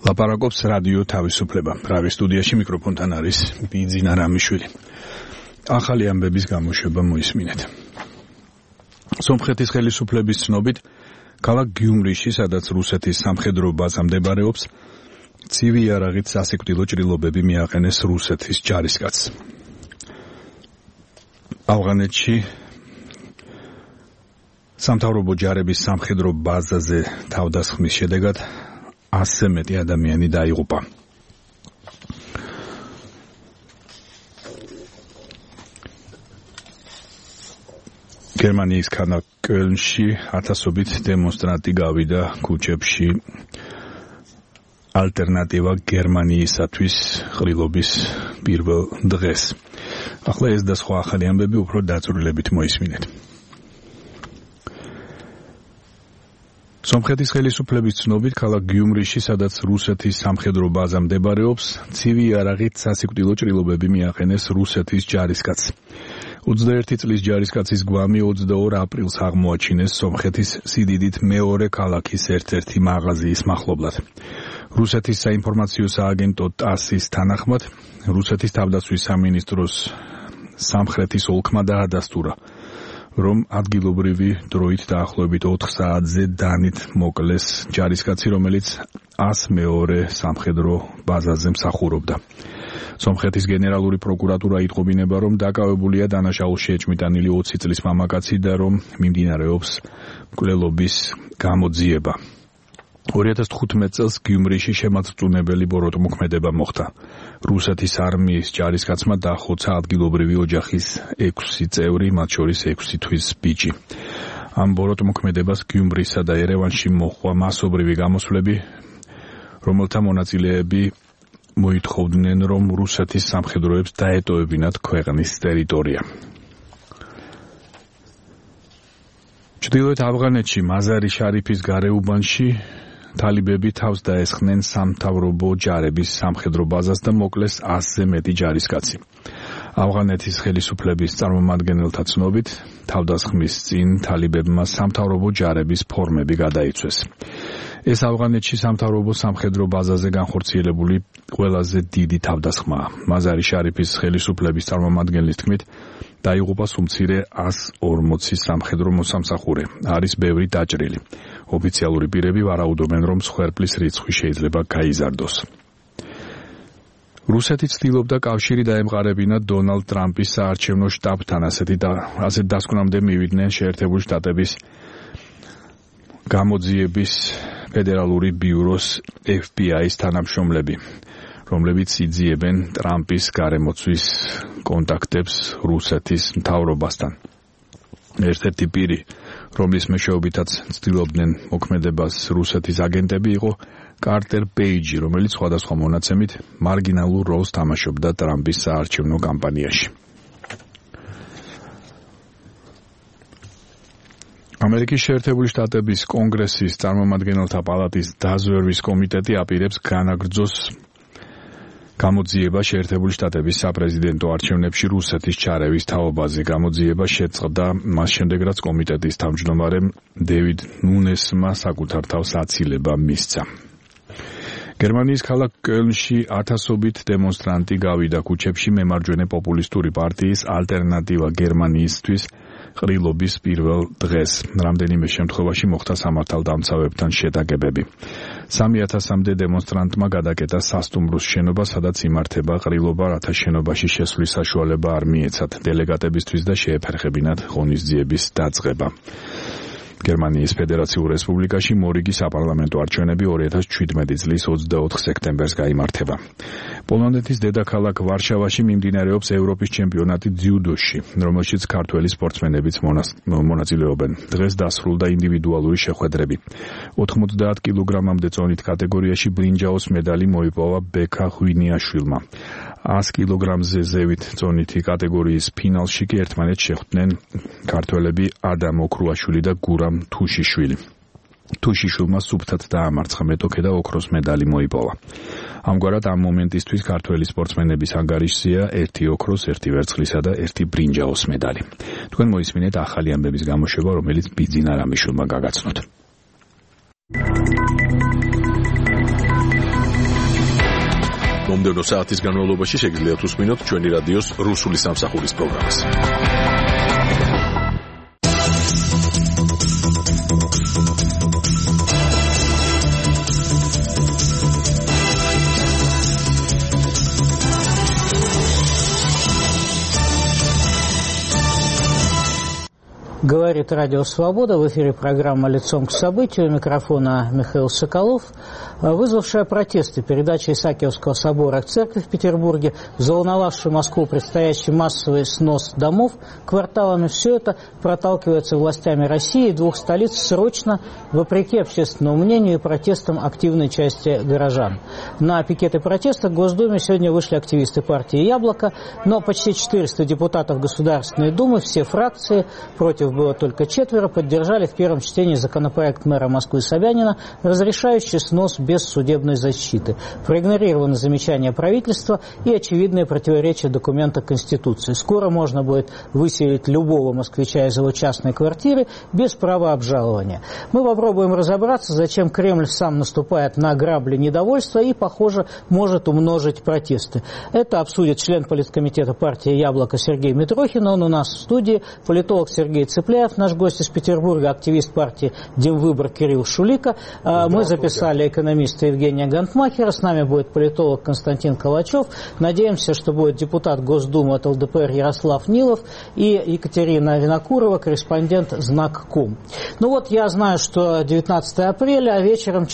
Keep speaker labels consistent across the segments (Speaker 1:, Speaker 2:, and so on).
Speaker 1: ლაპარაკობს რადიო თავისუფლება. ბრავის სტუდიაში მიკროფონთან არის ბიძინა რამიშვილი. ახალი ამბების გამოშვება მოისმინეთ. სომხეთის ხელისუფლების ცნობით, ქალაქ გიუმრიში, სადაც რუსეთის სამხედრო ბაზა მდებარეობს, ცივი იარაღით სასიკვდილო ჭრილობები მიაყენეს რუსეთის ჯარისკაცს. ავღანეთში სამთავრობო ჯარების სამხედრო ბაზაზე თავდასხმის შედეგად 100-ზე მეტი ადამიანი დაიღუპა. გერმანიის ქალაქ კელნში ათასობით დემონსტრანტი გავიდა ქუჩებში ალტერნატივა გერმანიისათვის ყრილობის პირველ დღეს. ახლა ეს და სხვა ახალი ამბები უფრო დაწვრილებით მოისმინეთ. სომხეთის ხელისუფლების ცნობით, ქალაქ გიუმრიში, სადაც რუსეთის სამხედრო ბაზა მდებარეობს, ცივი იარაღით სასიკვდილო ჭრილობები მიაყენეს რუსეთის ჯარისკაცს. 21 წლის ჯარისკაცის გვამი 22 აპრილს აღმოაჩინეს სომხეთის სიდიდით მეორე ქალაქის ერთ-ერთი მაღაზიის მახლობლად. რუსეთის საინფორმაციო სააგენტო ტასის თანახმად, რუსეთის თავდაცვის სამინისტროს სამხრეთის ოლქმა დაადასტურა, რომ ადგილობრივი დროით დაახლოებით 4 საათზე დანით მოკლეს ჯარისკაცი, რომელიც 102 სამხედრო ბაზაზე მსახურობდა. სომხეთის გენერალური პროკურატურა იტყობინება, რომ დაკავებულია დანაშაულში ეჭმიტანილი 20 წლის მამაკაცი და რომ მიმდინარეობს მკვლელობის გამოძიება. 2015 წელს გიუმრიში შემაწწუნებელი ბოროტმოქმედება მოხდა. რუსეთის არმიის ჯარისკაცმა დახოცა ადგილობრივი ოჯახის 6 წევრი, მათ შორის 6 თვის ბიჭი. ამ ბოროტმოქმედებას გიუმრისსა და ერევანში მოჰყვა მასობრივი გამოსვლები, რომელთა მონაწილეები მოითხოვდნენ, რომ რუსეთის სამხედროებს დაეტოვებინათ ქვეყნის ტერიტორია. ჩრდილოეთ ავღანეთში მაზარი შარიფის გარეუბანში თალიბები თავს დაესხნენ სამთავრობო ჯარების სამხედრო ბაზას და მოკლეს 100-ზე მეტი ჯარისკაცი. ავღანეთის ხელისუფლების წარმომადგენელთა ცნობით, თავდასხმის წინ თალიბებმა სამთავრობო ჯარების ფორმები გადაიცვეს. ეს ავღანეთში სამთავრობო სამხედრო ბაზაზე განხორციელებული ყველაზე დიდი თავდასხმაა. მაზარი შარიფის ხელისუფლების წარმომადგენლის თქმით, დაიღუპა უმცირე 140 სამხედრო მოსამსახურე. არის ბევრი დაჭრილი. ოფიციალური პირები ვარაუდობენ, რომ მსხვერპლის რიცხვი შეიძლება გაიზარდოს. რუსეთი ცდილობდა კავშირი დაემყარებინა დონალდ ტრამპის საარჩევნო შტაბთან, ასეთ დასკვნამდე მივიდნენ შეერთებული შტატების გამოძიების ფედერალური ბიუროს FBI-ის თანამშრომლები, რომლებიც იძიებენ ტრამპის გარემოცვის კონტაქტებს რუსეთის მთავრობასთან. ერთ-ერთი პირი, რომლის მეშვეობითაც ცდილობდნენ მოქმედებას რუსეთის აგენტები, იყო კარტერ პეიჯი, რომელიც სხვადასხვა მონაცემით მარგინალურ როლს თამაშობდა ტრამპის საარჩევნო კამპანიაში. ამერიკის შეერთებული შტატების კონგრესის წარმომადგენელთა პალატის დაზვერვის კომიტეტი აპირებს განაგრძოს გამოძიება შეერთებული შტატების საპრეზიდენტო არჩევნებში რუსეთის ჩარევის თაობაზე. გამოძიება შეწყდა მას შემდეგ, რაც კომიტეტის თავმჯდომარემ დევიდ ნუნესმა საკუთარ თავს აცილება მისცა. გერმანიის ქალაქ კელნში ათასობით დემონსტრანტი გავიდა ქუჩებში მემარჯვენე პოპულისტური პარტიის ალტერნატივა გერმანიისთვის ყრილობის პირველ დღეს. რამდენიმე შემთხვევაში მოხდა სამართალდამცავებთან შეტაკებები. 3000-მდე დემონსტრანტმა გადაკეტა სასტუმროს შენობა, სადაც იმართება ყრილობა, რათა შენობაში შესვლის საშუალება არ მიეცათ დელეგატებისთვის და შეეფერხებინათ ღონისძიების დაწყება. გერმანიის ფედერაციულ რესპუბლიკაში მორიგი საპარლამენტო არჩევნები 2017 წლის 24 სექტემბერს გაიმართება. პოლონეთის დედაქალაქ ვარშავაში მიმდინარეობს ევროპის ჩემპიონატი ძიუდოში, რომელშიც ქართველი სპორტსმენებიც მონაწილეობენ. დღეს დასრულდა ინდივიდუალური შეხვედრები. 90 კილოგრამამდე წონით კატეგორიაში ბრინჯაოს медаლი მოიპოვა ბექა ღვინიაშვილმა. 100 კილოგრამზე ზევით წონითი კატეგორიის ფინალში კი ერთმანეთს შეხვდნენ ქართველები ადამ ოქრუაშვილი და გურამ თუშიშვილი. თუშიშვილმა სუფთად დაამარცხა მეტოქე და ოქროს медаლი მოიპოვა. ამგვარად ამ მომენტისთვის ქართველი სპორტსმენების ანგარიშზეა 1 ოქროს, 1 ვერცხლისა და 1 ბრინჯაოს медаლი. თქვენ მოისმინეთ ახალი ამბების გამოშვება, რომელიც ბიძინა რამიშვილმა გაგაცნოთ.
Speaker 2: მომდევნო საათის განმავლობაში შეგიძლიათ უსმინოთ ჩვენი რადიოს რუსული სამსახურის პროგრამას.
Speaker 3: Говорит Радио Свобода. В эфире программа «Лицом к событию». У микрофона Михаил Соколов. Вызвавшая протесты передача Исаакиевского собора к церкви в Петербурге, заволновавшую Москву предстоящий массовый снос домов кварталами, все это проталкивается властями России и двух столиц срочно, вопреки общественному мнению и протестам активной части горожан. На пикеты протеста к Госдуме сегодня вышли активисты партии «Яблоко», но почти 400 депутатов Государственной Думы, все фракции, против было только 4, поддержали в первом чтении законопроект мэра Москвы Собянина, разрешающий снос без судебной защиты. Проигнорированы замечания правительства и очевидные противоречия документа Конституции. Скоро можно будет выселить любого москвича из его частной квартиры без права обжалования. Мы попробуем разобраться, зачем Кремль сам наступает на грабли недовольства и, похоже, может умножить протесты. Это обсудит член политкомитета партии «Яблоко» Сергей Митрохин. Он у нас в студии. Политолог Сергей Цыпляев, наш гость из Петербурга, активист партии «Демвыбор» Кирилл Шулика. Мы записали экономиста Евгения Гантмахера. С нами будет политолог Константин Калачев. Надеемся, что будет депутат Госдумы от ЛДПР Ярослав Нилов и Екатерина Винокурова, корреспондент «Знак.ком». Ну вот, я знаю, что 19 апреля вечером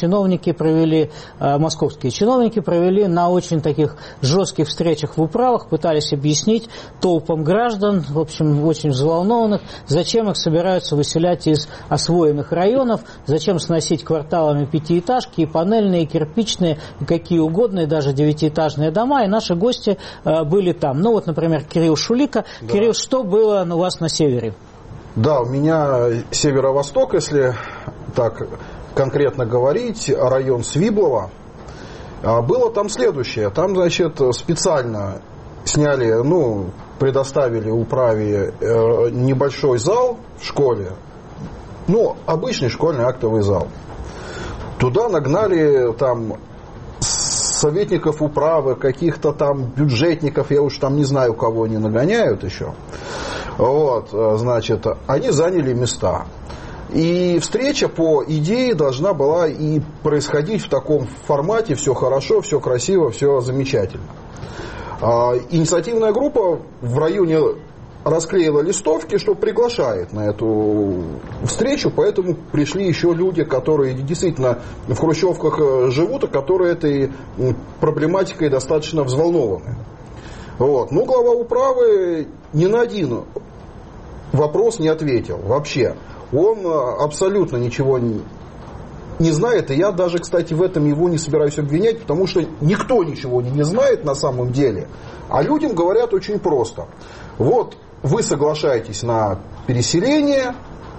Speaker 3: московские чиновники провели на очень таких жестких встречах в управах, пытались объяснить толпам граждан, в общем, очень взволнованных, зачем их собираются выселять из освоенных районов, зачем сносить кварталами пятиэтажки и панельные, и кирпичные, и какие угодно, и даже девятиэтажные дома, и наши гости были там. Ну вот, например, Кирилл Шулика. Да. Кирилл, что было у вас на севере?
Speaker 4: Да, у меня северо-восток, если так конкретно говорить, район Свиблово. Было там следующее. Там, значит, специально сняли, предоставили управе небольшой зал в школе, обычный школьный актовый зал. Туда нагнали там советников управы, каких-то там бюджетников, я уж там не знаю, кого они нагоняют еще. Вот, значит, они заняли места. И встреча, по идее, должна была и происходить в таком формате: все хорошо, все красиво, все замечательно. Инициативная группа в районе расклеила листовки, что приглашает на эту встречу, поэтому пришли еще люди, которые действительно в хрущевках живут, и которые этой проблематикой достаточно взволнованы. Вот. Но глава управы ни на один вопрос не ответил вообще. Он абсолютно ничего не знает, и я даже, кстати, в этом его не собираюсь обвинять, потому что никто ничего не знает на самом деле, а людям говорят очень просто. Вот вы соглашаетесь на переселение,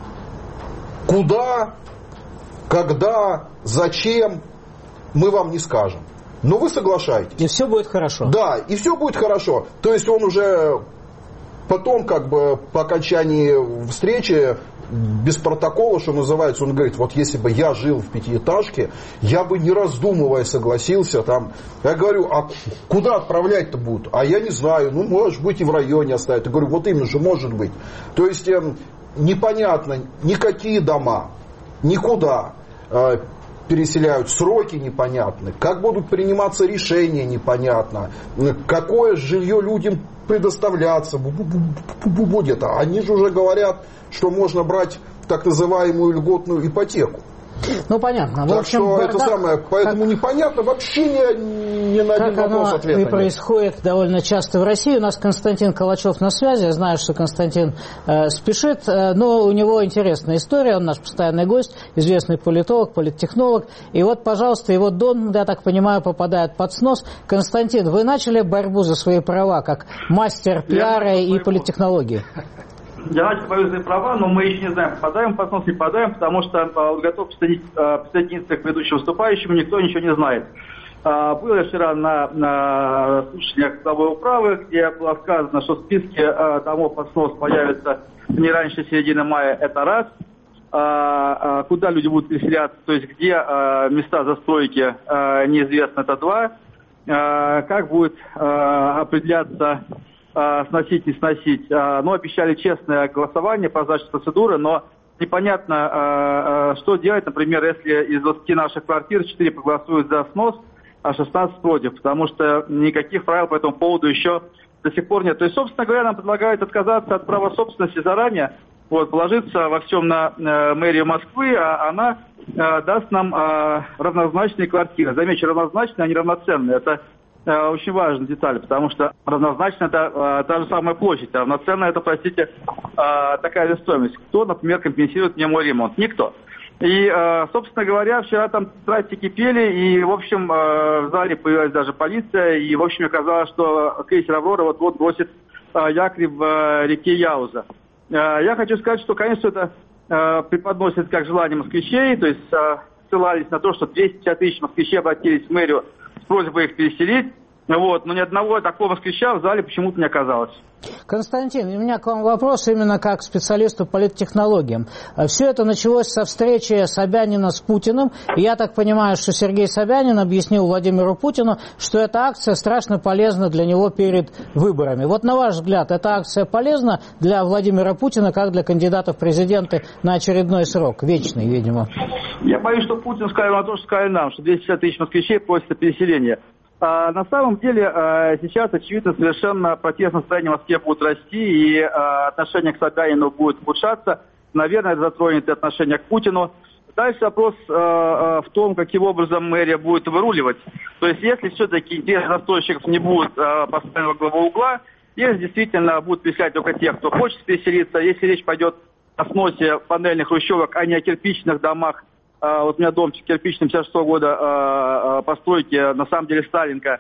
Speaker 4: куда, когда, зачем, мы вам не скажем. Но вы соглашаетесь.
Speaker 3: И все будет хорошо.
Speaker 4: Да, и все будет хорошо. То есть он уже потом, по окончании встречи, без протокола, что называется, он говорит: вот если бы я жил в пятиэтажке, я бы не раздумывая согласился там. Я говорю: а куда отправлять-то будут? А я не знаю, может быть, и в районе оставят. Я говорю: вот именно же, может быть. То есть непонятно, никакие дома, никуда переселяют, сроки непонятны, как будут приниматься решения непонятно, какое жилье людям предоставляться будет. Они же уже говорят, что можно брать так называемую льготную ипотеку.
Speaker 3: Понятно.
Speaker 4: Так что это самое, поэтому непонятно вообще ни на один вопрос ответа нет.
Speaker 3: И происходит довольно часто в России. У нас Константин Калачев на связи. Я знаю, что Константин спешит, но у него интересная история. Он наш постоянный гость, известный политолог, политтехнолог. И вот, пожалуйста, его дом, я так понимаю, попадает под снос. Константин, вы начали борьбу за свои права как мастер пиара и политтехнологии?
Speaker 5: Я начал борьбу за права, но мы еще не знаем, попадаем под снос, не попадаем, потому что готов присоединиться к предыдущим выступающим, никто ничего не знает. Был я вчера на слушаниях главы управы, где было сказано, что в списке домов под снос появится не раньше середины мая, это раз. Куда люди будут переселяться, то есть где места застройки, неизвестно, это два. как будет определяться сносить, не сносить. Ну, обещали честное голосование, прозрачная процедура, но непонятно, что делать, например, если из 20 наших квартир 4 проголосуют за снос, а 16 против, потому что никаких правил по этому поводу еще до сих пор нет. То есть, собственно говоря, нам предлагают отказаться от права собственности заранее, положиться во всем на мэрию Москвы, а она даст нам равнозначные квартиры. Замечу, равнозначные, а не равноценные. Это очень важная деталь, потому что равнозначно это та же самая площадь, а равноценно это, простите, такая же стоимость. Кто, например, компенсирует мне мой ремонт? Никто. И, собственно говоря, вчера там страсти кипели, и, в общем, в зале появилась даже полиция, и, в общем, оказалось, что крейсер «Аврора» вот-вот бросит якорь в реке Яуза. Я хочу сказать, что, конечно, это преподносит как желание москвичей, то есть ссылались на то, что 250 тысяч москвичей обратились в мэрию с просьбой их переселить. Но ни одного такого москвича в зале почему-то не оказалось.
Speaker 3: Константин, у меня к вам вопрос именно как к специалисту по политтехнологиям. Все это началось со встречи Собянина с Путиным. И я так понимаю, что Сергей Собянин объяснил Владимиру Путину, что эта акция страшно полезна для него перед выборами. Вот на ваш взгляд, эта акция полезна для Владимира Путина, как для кандидата в президенты на очередной срок? Вечный, видимо.
Speaker 5: Я боюсь, что Путин сказал на то, что сказали нам, что 250 тысяч москвичей просят переселения. На самом деле сейчас, очевидно, совершенно протестное настроение в Москве будет расти, и отношение к Собянину будет ухудшаться. Наверное, это затронет и отношение к Путину. Дальше вопрос в том, каким образом мэрия будет выруливать. То есть, если все-таки интерес застройщиков не будет поставлен во главу угла, если действительно будут переселять только тех, кто хочет переселиться, если речь пойдет о сносе панельных хрущевок, а не о кирпичных домах. Вот у меня домчик кирпичный 56 года постройки, на самом деле Сталинка.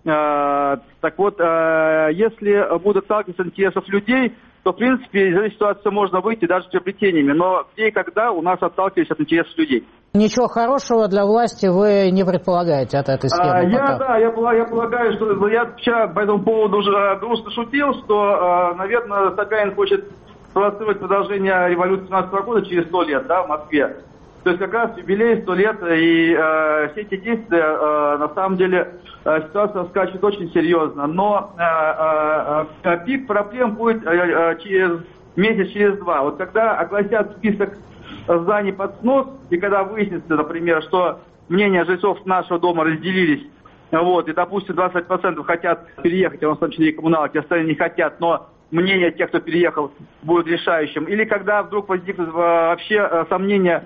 Speaker 5: Так вот, если будут сталкиваться с интересов людей, то, в принципе, из этой ситуации можно выйти даже с приобретениями. Но где и когда у нас отталкивались от интересов людей. Ничего хорошего для власти вы не предполагаете от этой схемы? Я полагаю, что я вчера по этому поводу уже грустно шутил, что, наверное, Собянин хочет спровоцировать продолжение революции 17 года через 100 лет, да, в Москве. То есть как раз юбилей 100 лет, и все эти действия, на самом деле, ситуация скачет очень серьезно. Но пик проблем будет через месяц, через два. Вот когда огласят список зданий под снос, и когда выяснится, например, что мнения жильцов нашего дома разделились, и, допустим, 20% хотят переехать, в том числе и коммуналки, остальные не хотят, но мнение тех, кто переехал, будет решающим. Или когда вдруг возникнут вообще сомнения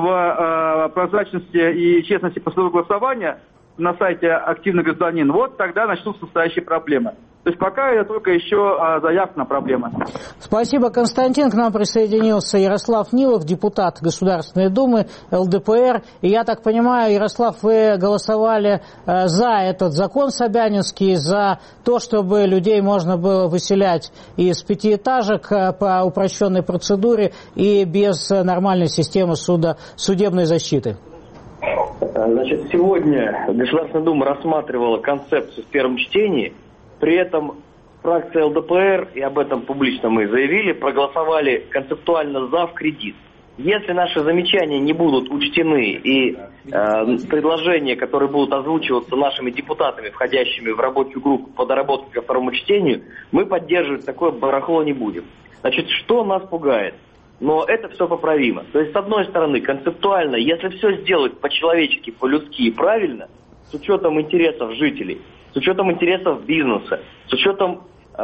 Speaker 5: в прозрачности и честности процедуры голосования на сайте «Активный гражданин», вот тогда начнутся настоящие проблемы. То есть пока это только еще заявка на проблемы. Спасибо, Константин. К нам присоединился Ярослав Нилов, депутат Государственной Думы, ЛДПР. И я так понимаю, Ярослав, вы голосовали за этот закон собянинский, за то, чтобы людей можно было выселять из пятиэтажек по упрощенной процедуре и без нормальной системы судебной защиты.
Speaker 6: Значит, сегодня Государственная Дума рассматривала концепцию в первом чтении. При этом фракция ЛДПР, и об этом публично мы заявили, проголосовали концептуально за в кредит. Если наши замечания не будут учтены и предложения, которые будут озвучиваться нашими депутатами, входящими в рабочую группу по доработке ко второму чтению, мы поддерживать такое барахло не будем. Значит, что нас пугает? Но это все поправимо. То есть, с одной стороны, концептуально, если все сделать по-человечески, по-людски и правильно, с учетом интересов жителей, с учетом интересов бизнеса, с учетом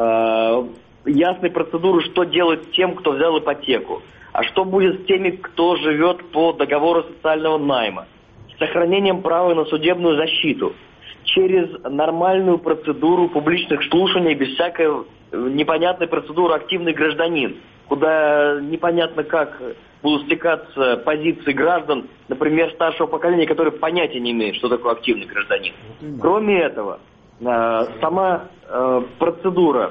Speaker 6: ясной процедуры, что делать тем, кто взял ипотеку, а что будет с теми, кто живет по договору социального найма, с сохранением права на судебную защиту, через нормальную процедуру публичных слушаний, без всякой непонятной процедуры «активный гражданин», куда непонятно как будут стекаться позиции граждан, например, старшего поколения, которые понятия не имеют, что такое активный гражданин. Кроме этого, сама процедура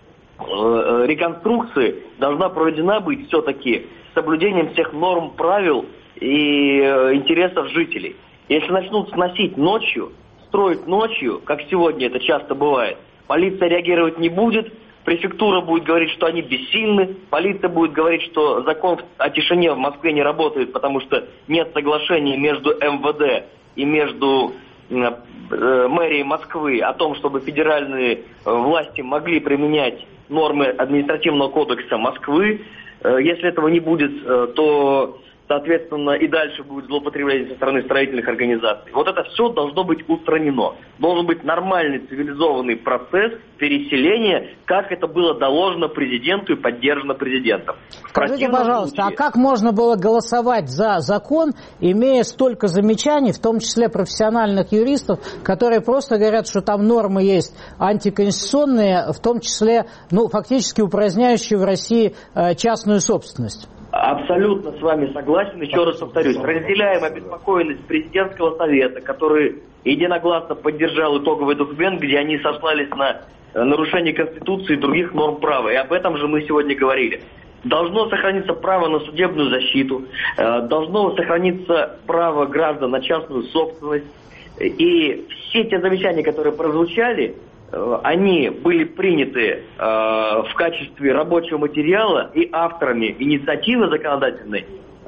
Speaker 6: реконструкции должна проведена быть все-таки с соблюдением всех норм, правил и интересов жителей. Если начнут сносить ночью, строить ночью, как сегодня это часто бывает, полиция реагировать не будет, префектура будет говорить, что они бессильны, полиция будет говорить, что закон о тишине в Москве не работает, потому что нет соглашения между МВД и между мэрии Москвы о том, чтобы федеральные власти могли применять нормы административного кодекса Москвы. Если этого не будет, то, соответственно, и дальше будет злоупотребление со стороны строительных организаций. Вот это все должно быть устранено. Должен быть нормальный цивилизованный процесс переселения, как это было доложено президенту и поддержано президентом.
Speaker 3: Скажите, пожалуйста, а как можно было голосовать за закон, имея столько замечаний, в том числе профессиональных юристов, которые просто говорят, что там нормы есть антиконституционные, в том числе, фактически упраздняющие в России частную собственность?
Speaker 6: Абсолютно с вами согласен. Еще раз повторюсь, разделяем обеспокоенность президентского совета, который единогласно поддержал итоговый документ, где они сослались на нарушение Конституции и других норм права. И об этом же мы сегодня говорили. Должно сохраниться право на судебную защиту, должно сохраниться право граждан на частную собственность. И все те замечания, которые прозвучали, они были приняты в качестве рабочего материала и авторами инициативы законодательной,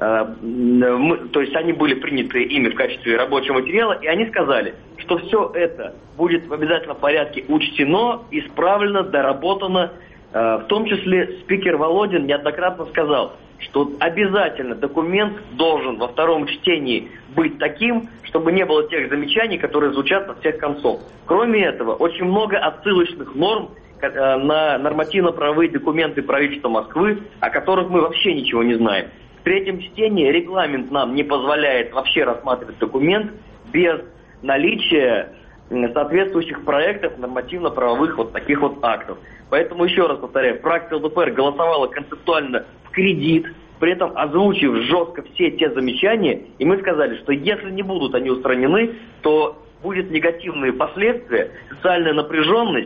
Speaker 6: то есть они были приняты ими в качестве рабочего материала, и они сказали, что все это будет в обязательном порядке учтено, исправлено, доработано. В том числе спикер Володин неоднократно сказал, что обязательно документ должен во втором чтении быть таким, чтобы не было тех замечаний, которые звучат со всех концов. Кроме этого, очень много отсылочных норм на нормативно-правовые документы правительства Москвы, о которых мы вообще ничего не знаем. В третьем чтении регламент нам не позволяет вообще рассматривать документ без наличия соответствующих проектов нормативно-правовых вот таких вот актов. Поэтому, еще раз повторяю, фракция ЛДПР голосовала концептуально в кредит, при этом озвучив жестко все те замечания, и мы сказали, что если не будут они устранены, то будут негативные последствия, социальная напряженность,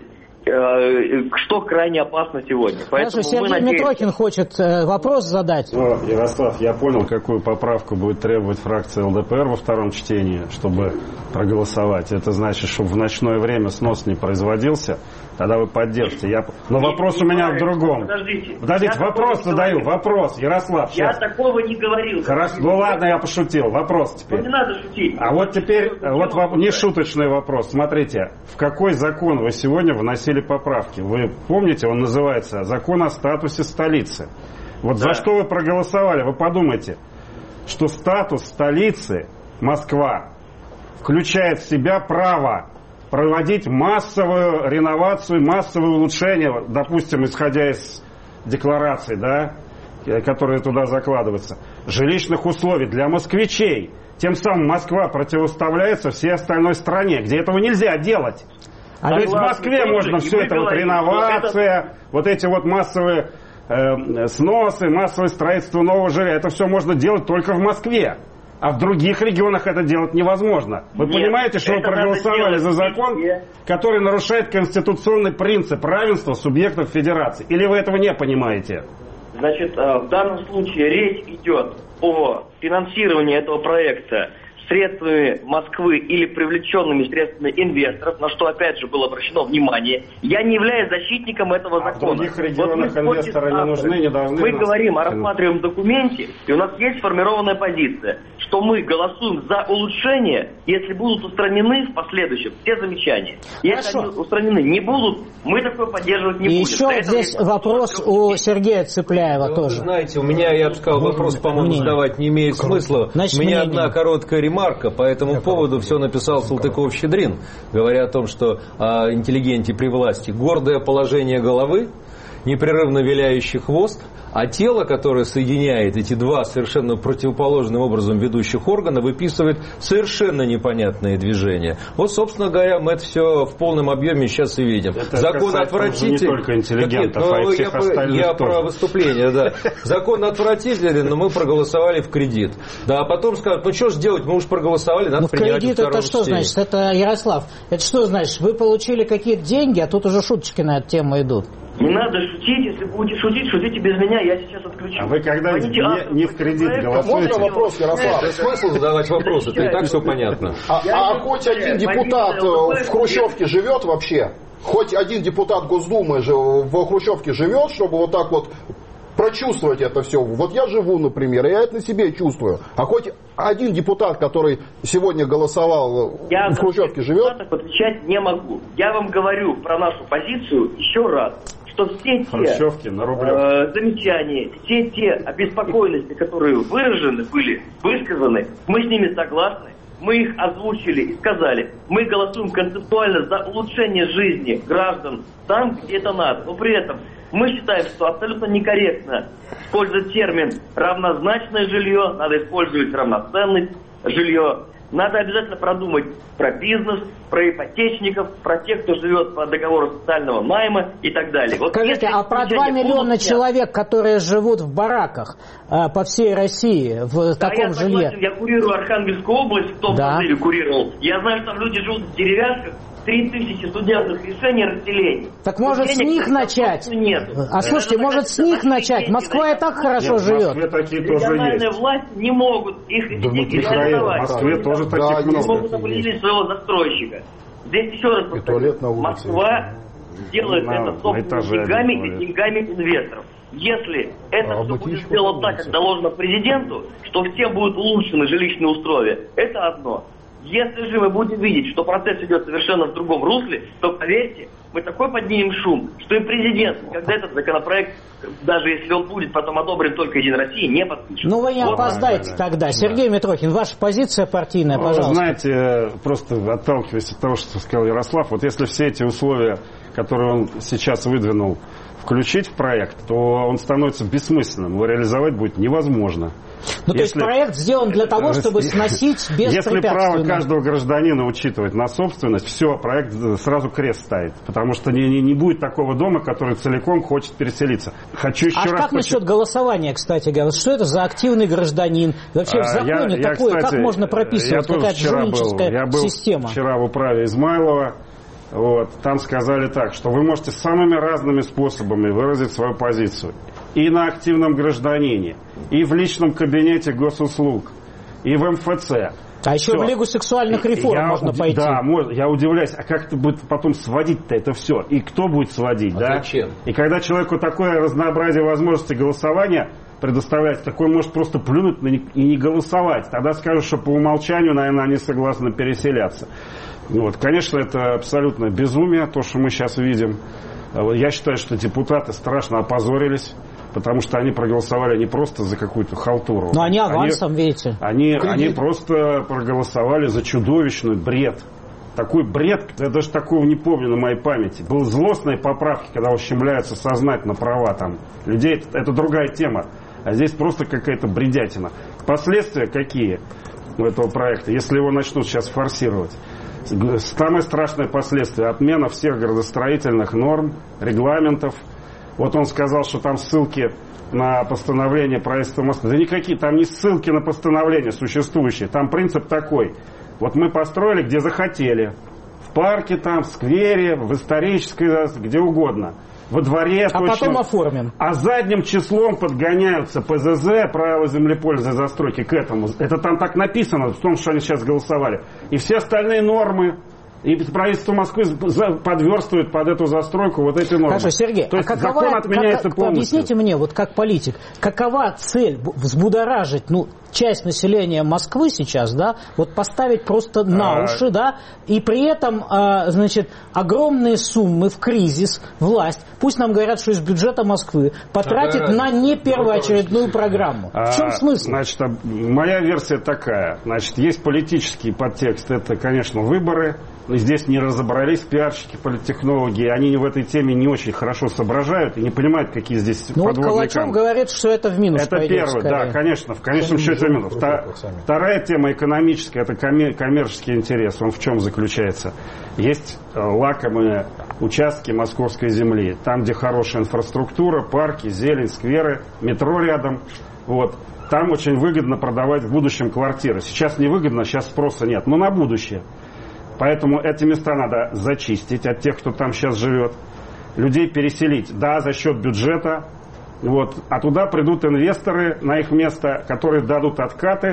Speaker 6: что крайне опасно сегодня.
Speaker 3: Поэтому Сергей Митрохин хочет вопрос задать.
Speaker 7: Ярослав, я понял, какую поправку будет требовать фракция ЛДПР во втором чтении, чтобы проголосовать. Это значит, чтобы в ночное время снос не производился. Тогда вы поддержите. Но вопрос у меня в другом. Подождите, вопрос задаю. Вопрос, Ярослав.
Speaker 6: Я такого не говорил.
Speaker 7: Хорошо, ладно, я пошутил. Вопрос теперь.
Speaker 6: Не надо шутить.
Speaker 7: А вот теперь, не шуточный вопрос. Смотрите, в какой закон вы сегодня вносили поправки? Вы помните, он называется «Закон о статусе столицы». Вот за что вы проголосовали? Вы подумайте, что статус столицы, Москва, включает в себя право проводить массовую реновацию, массовое улучшение, допустим, исходя из деклараций, которые туда закладываются, жилищных условий для москвичей. Тем самым Москва противоставляется всей остальной стране, где этого нельзя делать. То есть в Москве можно все это, реновация, вот эти вот массовые сносы, массовое строительство нового жилья, это все можно делать только в Москве. А в других регионах это делать невозможно. Вы понимаете, что вы проголосовали за закон, который нарушает конституционный принцип равенства субъектов федерации? Или вы этого не понимаете?
Speaker 6: Значит, в данном случае речь идет о финансировании этого проекта средствами Москвы или привлеченными средствами инвесторов, на что, опять же, было обращено внимание. Я не являюсь защитником этого закона.
Speaker 7: В других регионах инвесторы не нужны, не должны.
Speaker 6: Мы говорим о рассматриваемом документе, и у нас есть сформированная позиция, что мы голосуем за улучшение, если будут устранены в последующем все замечания. Если они устранены не будут, мы такое поддерживать не будем.
Speaker 3: И еще здесь вопрос у Сергея Цепляева тоже.
Speaker 8: Знаете, у меня, я бы сказал, вопрос, по-моему, задавать не имеет смысла. У меня одна короткая ремарка по этому поводу. Все написал Салтыков-Щедрин, говоря о том, что о интеллигенте при власти гордое положение головы, непрерывно виляющий хвост, а тело, которое соединяет эти два совершенно противоположным образом ведущих органа, выписывает совершенно непонятные движения. Вот, собственно говоря, мы это все в полном объеме сейчас и видим.
Speaker 7: Это закон отвратительный. Не только интеллигентов, а и всех остальных
Speaker 8: я тоже. Про выступление, да. Закон отвратительный, но мы проголосовали в кредит. Да, а потом скажут, ну что ж делать, мы уж проголосовали, надо принять
Speaker 3: кредит это что значит? Это, Ярослав, это что значит? Вы получили какие-то деньги, а тут уже шуточки на эту тему идут.
Speaker 6: Не надо шутить, если будете шутить, шутите без меня, я сейчас отключу.
Speaker 7: А вы когда не в кредит голосуете?
Speaker 4: Можно вопрос, Ярослав?
Speaker 8: Смысл задавать вопросы, это и так все понятно.
Speaker 4: А хоть один депутат в Хрущевке живет вообще? Хоть один депутат Госдумы в Хрущевке живет, чтобы вот так вот прочувствовать это все. Вот я живу, например, и я это на себе чувствую. А хоть один депутат, который сегодня голосовал в Хрущевке, живет?
Speaker 6: Я отвечать не могу. Я вам говорю про нашу позицию еще раз, что все те замечания, все те обеспокоенности, которые были высказаны, мы с ними согласны. Мы их озвучили и сказали, мы голосуем концептуально за улучшение жизни граждан там, где это надо. Но при этом мы считаем, что абсолютно некорректно использовать термин «равнозначное жилье», надо использовать «равноценность жилье». Надо обязательно продумать про бизнес, про ипотечников, про тех, кто живет по договору социального найма и так далее. Вот
Speaker 3: скажите, а про 2 миллиона человек, которые живут в бараках по всей России, в таком жилье?
Speaker 6: Я курирую Архангельскую область, в том числе курировал. Я знаю, что там люди живут в деревяшках, 3000 судебных решений расселений.
Speaker 3: Так может с них начать?
Speaker 6: Нет.
Speaker 3: А слушайте, может с них начать? Москва и так хорошо живет.
Speaker 7: В Москве такие тоже есть.
Speaker 6: Региональные власти не могут их деньги реализовать.
Speaker 7: В Москве тоже таких много.
Speaker 6: Не могут определить своего застройщика. Здесь еще раз повторю, Москва делает это собственными деньгами и деньгами инвесторов. Если это все будет сделано так, как доложено президенту, что всем будут улучшены жилищные условия, это одно. Если же мы будем видеть, что процесс идет совершенно в другом русле, то, поверьте, мы такой поднимем шум, что и президент, когда этот законопроект, даже если он будет потом одобрен только Единой Россией, не подпишет.
Speaker 3: Ну вы не опоздаете тогда. Сергей Митрохин, ваша позиция партийная, пожалуйста.
Speaker 7: Знаете, просто отталкиваясь от того, что сказал Ярослав, вот если все эти условия, которые он сейчас выдвинул, включить в проект, то он становится бессмысленным, его реализовать будет невозможно.
Speaker 3: Ну, то есть проект сделан для того, чтобы сносить беспрепятственно.
Speaker 7: Если право каждого гражданина учитывать на собственность, все, проект сразу крест ставит. Потому что не будет такого дома, который целиком хочет переселиться. Хочу еще раз...
Speaker 3: как насчет голосования, кстати говоря? Что это за активный гражданин? Вообще в законе такое, кстати, как можно прописывать? Какая-то жульническая система.
Speaker 7: Я был вчера в управе Измайлова. Вот, там сказали так, что вы можете самыми разными способами выразить свою позицию. И на активном гражданине, и в личном кабинете госуслуг, и в МФЦ.
Speaker 3: А еще в Лигу сексуальных реформ можно пойти.
Speaker 7: Да, я удивляюсь, а как это будет потом сводить-то это все? И кто будет сводить?
Speaker 8: Зачем?
Speaker 7: И когда человеку такое разнообразие возможностей голосования предоставляется, такой может просто плюнуть и не голосовать. Тогда скажут, что по умолчанию, наверное, они согласны переселяться. Вот, конечно, это абсолютно безумие, то, что мы сейчас видим. Я считаю, что депутаты страшно опозорились, потому что они проголосовали не просто за какую-то халтуру.
Speaker 3: Но они авансом, видите.
Speaker 7: Они просто проголосовали за чудовищный бред. Такой бред, я даже такого не помню на моей памяти. Были злостные поправки, когда ущемляются сознательно права там людей. Это другая тема. А здесь просто какая-то бредятина. Последствия какие у этого проекта, если его начнут сейчас форсировать? Самое страшное последствие — отмена всех градостроительных норм, регламентов. Вот он сказал, что там ссылки на постановление правительства Москвы. Да никакие, там не ссылки на постановление существующие. Там принцип такой. Вот мы построили, где захотели. В парке там, в сквере, в исторической, где угодно. Во дворе точно.
Speaker 3: Потом оформим.
Speaker 7: А задним числом подгоняются ПЗЗ, правила землепользования и застройки, к этому. Это там так написано, в том, что они сейчас голосовали. И все остальные нормы. И правительство Москвы подверстывает под эту застройку вот эти нормы.
Speaker 3: Хорошо, Сергей,
Speaker 7: то есть закон отменяется полностью.
Speaker 3: Объясните мне, вот как политик, какова цель взбудоражить, часть населения Москвы сейчас, да, вот поставить просто на уши, да, и при этом, значит, огромные суммы в кризис власть, пусть нам говорят, что из бюджета Москвы, потратит на не первоочередную программу. В чем смысл?
Speaker 7: Значит, моя версия такая. Значит, есть политический подтекст, это, конечно, выборы. Здесь не разобрались пиарщики, политтехнологи, они в этой теме не очень хорошо соображают и не понимают, какие здесь подводные камни.
Speaker 3: Калачев говорит, что это в минус
Speaker 7: пойдет. Это первое, да, конечно, в конечном счете в минус. Вторая тема экономическая, это коммерческий интерес. Он в чем заключается? Есть лакомые участки московской земли, там, где хорошая инфраструктура, парки, зелень, скверы, метро рядом, вот. Там очень выгодно продавать в будущем квартиры. Сейчас невыгодно, сейчас спроса нет, но на будущее. Поэтому эти места надо зачистить от тех, кто там сейчас живет. Людей переселить, да, за счет бюджета. Вот. А туда придут инвесторы на их место, которые дадут откаты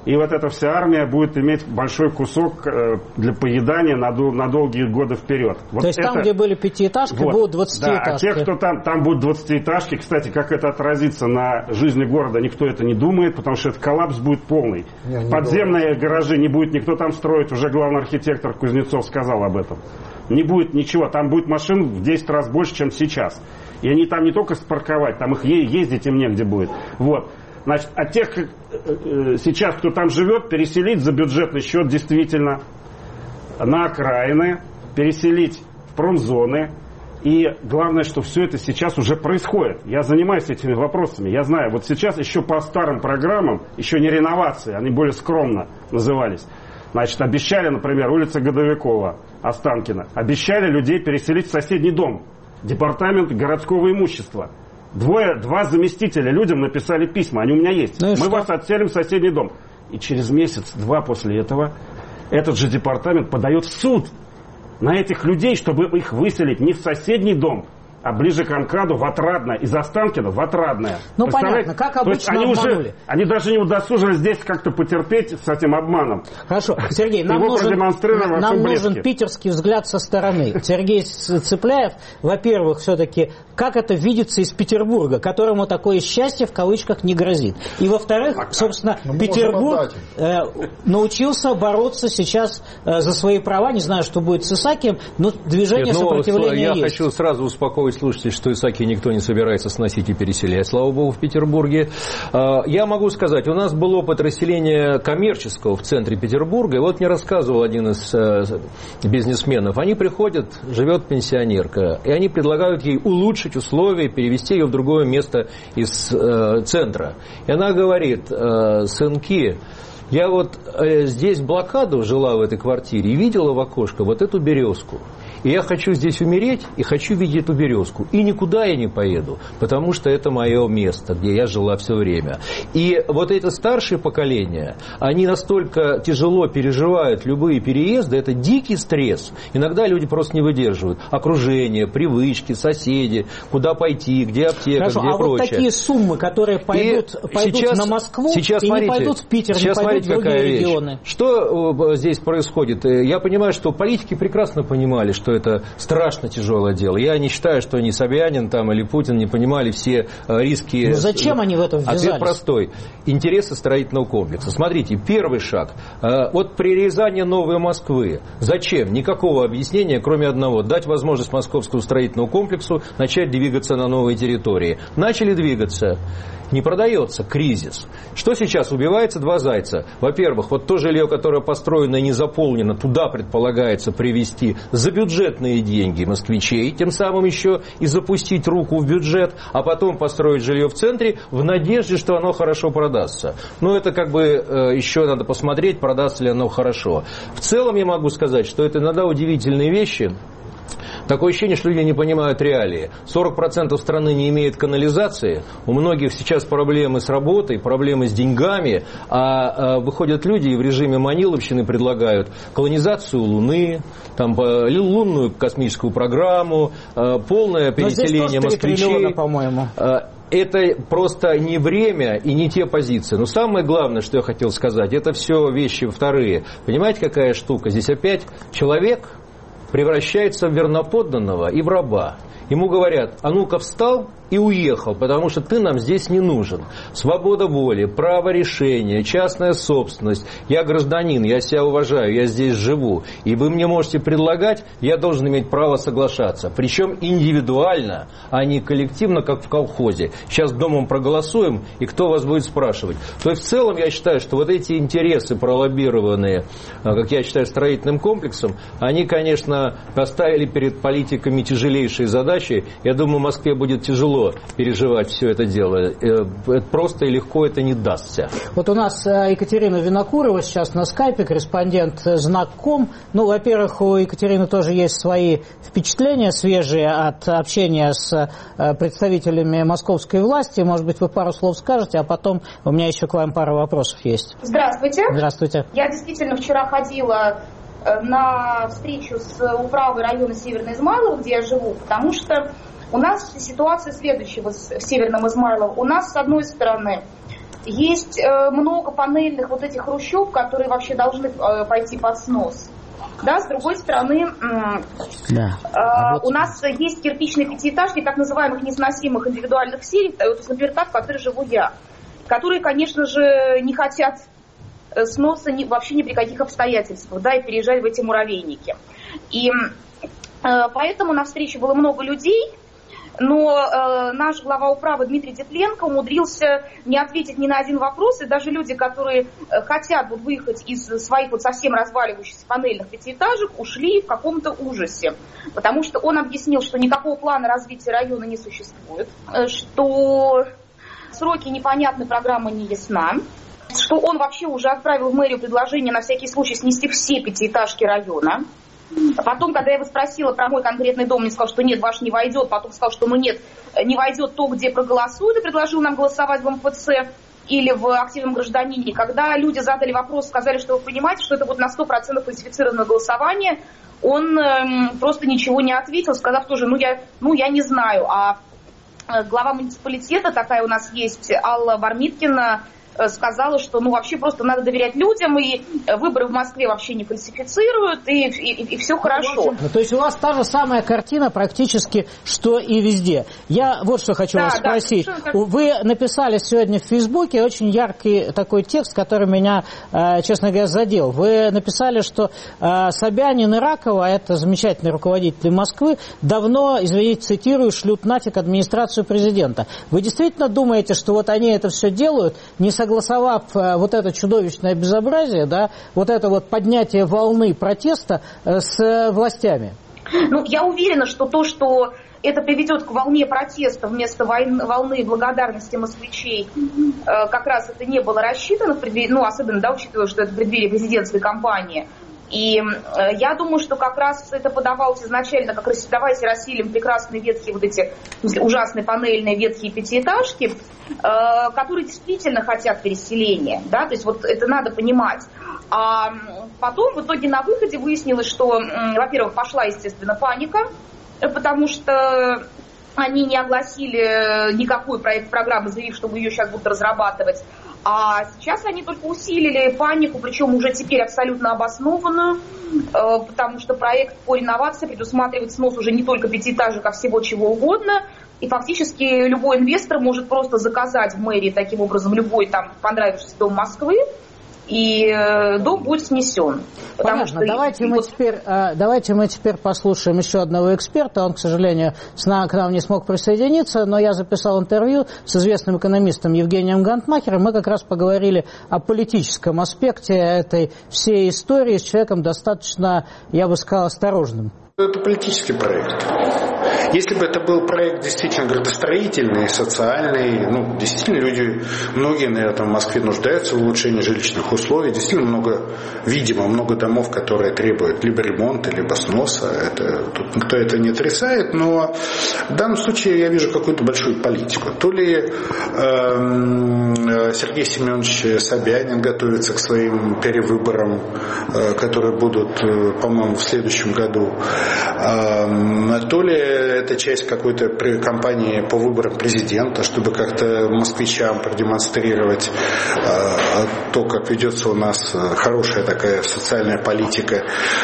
Speaker 7: и вот эта вся армия будет иметь большой кусок для поедания на долгие годы вперед. Вот
Speaker 3: то есть там, где были пятиэтажки, вот, будут 20-этажки.
Speaker 7: Да, а те, кто там будут 20-этажки, кстати, как это отразится на жизни города, никто это не думает, потому что этот коллапс будет полный. Подземные гаражи не будет никто там строить, уже главный архитектор Кузнецов сказал об этом. Не будет ничего, там будет машин в 10 раз больше, чем сейчас. И они там не только спарковать, там их ездить им негде будет. Вот. Значит, а тех сейчас, кто там живет, переселить за бюджетный счет действительно на окраины, переселить в промзоны. И главное, что все это сейчас уже происходит. Я занимаюсь этими вопросами. Я знаю, вот сейчас еще по старым программам, еще не реновации, они более скромно назывались. Значит, обещали, например, улица Годовикова, Останкино, обещали людей переселить в соседний дом. Департамент городского имущества. Два заместителя людям написали письма, они у меня есть. Мы вас отселим в соседний дом. И через месяц-два после этого этот же департамент подает в суд на этих людей, чтобы их выселить не в соседний дом, а ближе к МКАДу, в Отрадное, из Останкино в Отрадное.
Speaker 3: Ну, понятно, как обычно обманули.
Speaker 7: Они даже не удосужились здесь как-то потерпеть с этим обманом.
Speaker 3: Хорошо, Сергей, нам нужен питерский взгляд со стороны. Сергей Цыпляев, во-первых, все-таки, как это видится из Петербурга, которому такое счастье в кавычках не грозит. И, во-вторых, собственно, Петербург научился бороться сейчас за свои права. Не знаю, что будет с Исаакием, но движение сопротивления есть.
Speaker 8: Я хочу сразу успокоить слушателей, что Исааки никто не собирается сносить и переселять, слава богу, в Петербурге. Я могу сказать, у нас был опыт расселения коммерческого в центре Петербурга, и вот мне рассказывал один из бизнесменов, они приходят, живет пенсионерка, и они предлагают ей улучшить условия, перевести ее в другое место из центра. И она говорит: сынки, я вот здесь блокаду жила в этой квартире и видела в окошко вот эту березку. И я хочу здесь умереть и хочу видеть эту березку. И никуда я не поеду, потому что это мое место, где я жила все время. И вот это старшее поколение, они настолько тяжело переживают любые переезды, это дикий стресс. Иногда люди просто не выдерживают. Окружение, привычки, соседи, куда пойти, где аптека,
Speaker 3: Хорошо,
Speaker 8: где
Speaker 3: прочее. Вот такие суммы, которые пойдут сейчас, на Москву
Speaker 8: сейчас,
Speaker 3: и
Speaker 8: смотрите,
Speaker 3: не пойдут в Питер, не пойдут в другие регионы.
Speaker 8: Что здесь происходит? Я понимаю, что политики прекрасно понимали, что это страшно тяжелое дело. Я не считаю, что ни Собянин там, или Путин не понимали все риски.
Speaker 3: Но зачем они в это ввязались?
Speaker 8: Ответ простой. Интересы строительного комплекса. Смотрите, первый шаг. Вот при реализации Новой Москвы. Зачем? Никакого объяснения, кроме одного. Дать возможность московскому строительному комплексу начать двигаться на новые территории. Начали двигаться. Не продается, кризис. Что сейчас? Убивается два зайца. Во-первых, вот то жилье, которое построено и не заполнено, туда предполагается привести за бюджетные деньги москвичей, тем самым еще и запустить руку в бюджет, а потом построить жилье в центре в надежде, что оно хорошо продастся. Но это как бы еще надо посмотреть, продастся ли оно хорошо. В целом я могу сказать, что это иногда удивительные вещи. Такое ощущение, что люди не понимают реалии. 40% страны не имеет канализации, у многих сейчас проблемы с работой, проблемы с деньгами, а выходят люди и в режиме маниловщины предлагают колонизацию Луны, там, лунную космическую программу, полное переселение москвичей.
Speaker 3: Триллиона, по-моему.
Speaker 8: Это просто не время и не те позиции. Но самое главное, что я хотел сказать, это все вещи вторые. Понимаете, какая штука? Здесь опять человек превращается в верноподданного и в раба. Ему говорят: а ну-ка встал и уехал, потому что ты нам здесь не нужен. Свобода воли, право решения, частная собственность. Я гражданин, я себя уважаю, я здесь живу. И вы мне можете предлагать, я должен иметь право соглашаться. Причем индивидуально, а не коллективно, как в колхозе. Сейчас домом проголосуем, и кто вас будет спрашивать. То есть в целом я считаю, что вот эти интересы, пролоббированные, как я считаю, строительным комплексом, они, конечно, поставили перед политиками тяжелейшие задачи. Я думаю, Москве будет тяжело переживать все это дело. Просто и легко это не дастся.
Speaker 3: Вот у нас Екатерина Винокурова сейчас на скайпе, корреспондент Знак.ком. Ну, во-первых, у Екатерины тоже есть свои впечатления свежие от общения с представителями московской власти. Может быть, вы пару слов скажете, а потом у меня еще к вам пара вопросов есть.
Speaker 9: Здравствуйте.
Speaker 3: Здравствуйте.
Speaker 9: Я действительно вчера ходила на встречу с управой района Северный Измайлов, где я живу, потому что у нас ситуация следующая в Северном Измайлово. У нас, с одной стороны, есть много панельных вот этих хрущев, которые вообще должны пойти под снос. Да, с другой стороны, у нас есть кирпичные пятиэтажки, так называемых несносимых индивидуальных серий, вот, например, та, в которой живу я, которые, конечно же, не хотят сноса вообще ни при каких обстоятельствах, да, и переезжать в эти муравейники. И поэтому на встрече было много людей, но наш глава управы Дмитрий Дипленко умудрился не ответить ни на один вопрос, и даже люди, которые хотят вот выехать из своих вот совсем разваливающихся панельных пятиэтажек, ушли в каком-то ужасе. Потому что он объяснил, что никакого плана развития района не существует, что сроки непонятны, программа не ясна, что он вообще уже отправил в мэрию предложение на всякий случай снести все пятиэтажки района. Потом, когда я его спросила про мой конкретный дом, он сказал, что нет, ваш не войдет. Потом сказал, что ну нет, не войдет то, где проголосуют, и предложил нам голосовать в МФЦ или в активном гражданине. Когда люди задали вопрос, сказали, что вы понимаете, что это вот на 100% фальсифицированное голосование, он просто ничего не ответил, сказав тоже, я не знаю. А глава муниципалитета, такая у нас есть, Алла Вармиткина, сказала, что вообще просто надо доверять людям, и выборы в Москве вообще не фальсифицируют, и все хорошо.
Speaker 3: То есть у вас та же самая картина практически, что и везде. Я вот что хочу вас спросить. Вы написали сегодня в Фейсбуке очень яркий такой текст, который меня, честно говоря, задел. Вы написали, что Собянин и Ракова, это замечательные руководители Москвы, давно, извините, цитирую, шлют нафиг администрацию президента. Вы действительно думаете, что вот они это все делают, не согласовав вот это чудовищное безобразие, да, вот это вот поднятие волны протеста с властями?
Speaker 9: Я уверена, что то, что это приведет к волне протеста вместо волны благодарности москвичей, как раз это не было рассчитано, особенно, да, учитывая, что это в преддверии президентской кампании. И я думаю, что как раз это подавалось изначально, как давайте расселим прекрасные ветхие вот эти ужасные панельные ветхие пятиэтажки, которые действительно хотят переселения, да, то есть вот это надо понимать. А потом в итоге на выходе выяснилось, что, во-первых, пошла, естественно, паника, потому что они не огласили никакой проект программы, заявив, что ее сейчас будут разрабатывать. А сейчас они только усилили панику, причем уже теперь абсолютно обоснованную, потому что проект по реновации предусматривает снос уже не только пятиэтажек, а всего чего угодно. И фактически любой инвестор может просто заказать в мэрии таким образом любой там понравившийся дом Москвы, и дом будет снесен.
Speaker 3: Понятно. Давайте мы теперь послушаем еще одного эксперта. Он, к сожалению, к нам не смог присоединиться, но я записал интервью с известным экономистом Евгением Гантмахером. Мы как раз поговорили о политическом аспекте этой всей истории с человеком достаточно, я бы сказал, осторожным.
Speaker 10: Это политический проект. Если бы это был проект действительно градостроительный, социальный, действительно люди, многие, наверное, в Москве нуждаются в улучшении жилищных условий, действительно много домов, которые требуют либо ремонта, либо сноса, тут никто это не отрицает, но в данном случае я вижу какую-то большую политику. То ли Сергей Семенович Собянин готовится к своим перевыборам, которые будут, по-моему, в следующем году, то ли это часть какой-то кампании по выборам президента, чтобы как-то москвичам продемонстрировать то, как ведется у нас хорошая такая социальная политика.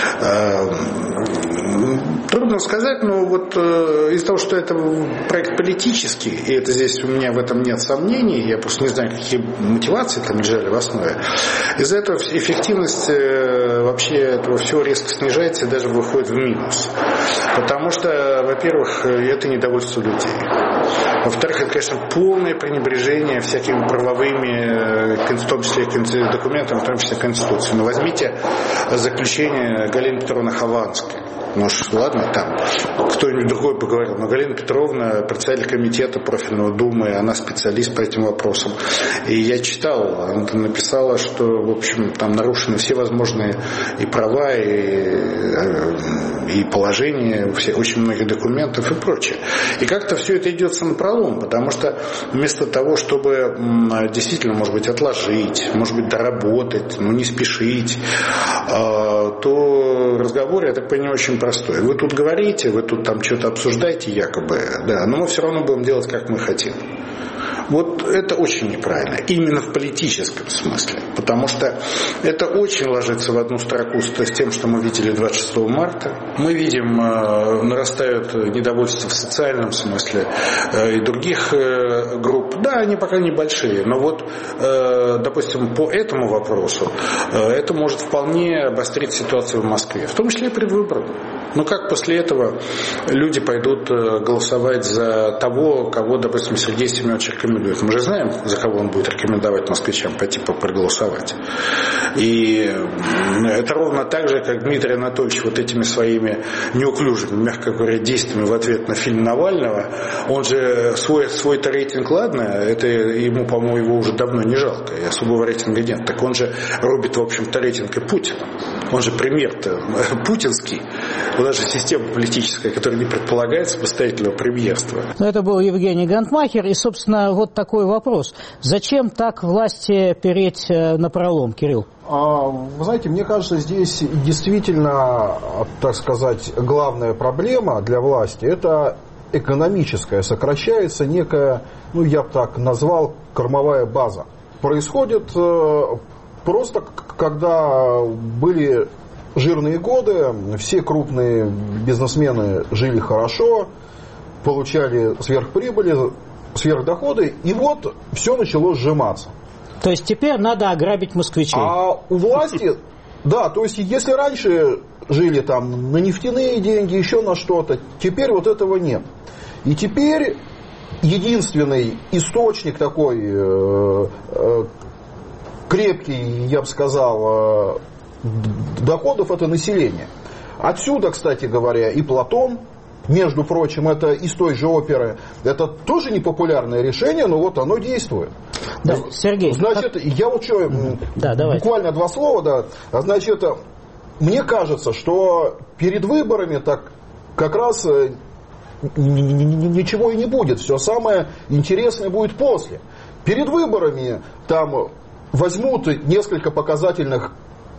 Speaker 10: Трудно сказать, но вот из-за того, что это проект политический, и это здесь у меня в этом нет сомнений, я просто не знаю, какие мотивации там лежали в основе, из-за этого эффективность вообще этого всего резко снижается и даже выходит в минус. Потому что, во-первых, это недовольство людей. Во-вторых, это, конечно, полное пренебрежение всякими правовыми, в том числе документами, в том числе Конституцией. Но возьмите заключение Галины Петровны Хованской. Ладно, там кто-нибудь другой поговорил, но Галина Петровна, председатель комитета профильного Думы, она специалист по этим вопросам. И я читал, она написала, что, в общем, там нарушены все возможные и права, и положения, очень многих документов и прочее. И как-то все это идет напролом, потому что вместо того, чтобы действительно, может быть, отложить, может быть, доработать, не спешить, то разговор, я так понимаю, очень простой. Вы тут говорите, вы тут там что-то обсуждаете якобы, да, но мы все равно будем делать, как мы хотим. Вот это очень неправильно, именно в политическом смысле, потому что это очень ложится в одну строку с тем, что мы видели 26 марта. Мы видим, нарастают недовольство в социальном смысле и других групп. Да, они пока небольшие, но вот, допустим, по этому вопросу это может вполне обострить ситуацию в Москве, в том числе и предвыборно. Но как после этого люди пойдут голосовать за того, кого, допустим, Сергей Семенович рекомендует? Мы же знаем, за кого он будет рекомендовать москвичам пойти проголосовать. И это ровно так же, как Дмитрий Анатольевич вот этими своими неуклюжими, мягко говоря, действиями в ответ на фильм Навального, он же свой-то рейтинг, ладно, это ему, по-моему, его уже давно не жалко, и особого рейтинга нет. Так он же рубит, в общем-то, рейтинг и Путина. Он же премьер-то путинский. У нас же система политическая, которая не предполагает самостоятельного премьерства.
Speaker 3: Но это был Евгений Гантмахер. И, собственно, вот такой вопрос. Зачем так власти переть напролом, Кирилл?
Speaker 4: Вы знаете, мне кажется, здесь действительно, так сказать, главная проблема для власти – это экономическая. Сокращается некая, я бы так назвал, кормовая база. Происходит просто, когда были жирные годы, все крупные бизнесмены жили хорошо, получали сверхприбыли, сверхдоходы, и вот все начало сжиматься.
Speaker 3: То есть теперь надо ограбить москвичей.
Speaker 4: А у власти, да, то есть если раньше жили там на нефтяные деньги, еще на что-то, теперь вот этого нет. И теперь единственный источник такой крепкий, я бы сказал, доходов — это население. Отсюда, кстати говоря, и Платон, между прочим, это из той же оперы, это тоже непопулярное решение, но вот оно действует.
Speaker 3: Да, Сергей.
Speaker 4: Значит, я вот что, буквально два слова, да. Значит, мне кажется, что перед выборами так как раз ничего и не будет. Все самое интересное будет после. Перед выборами там возьмут несколько показательных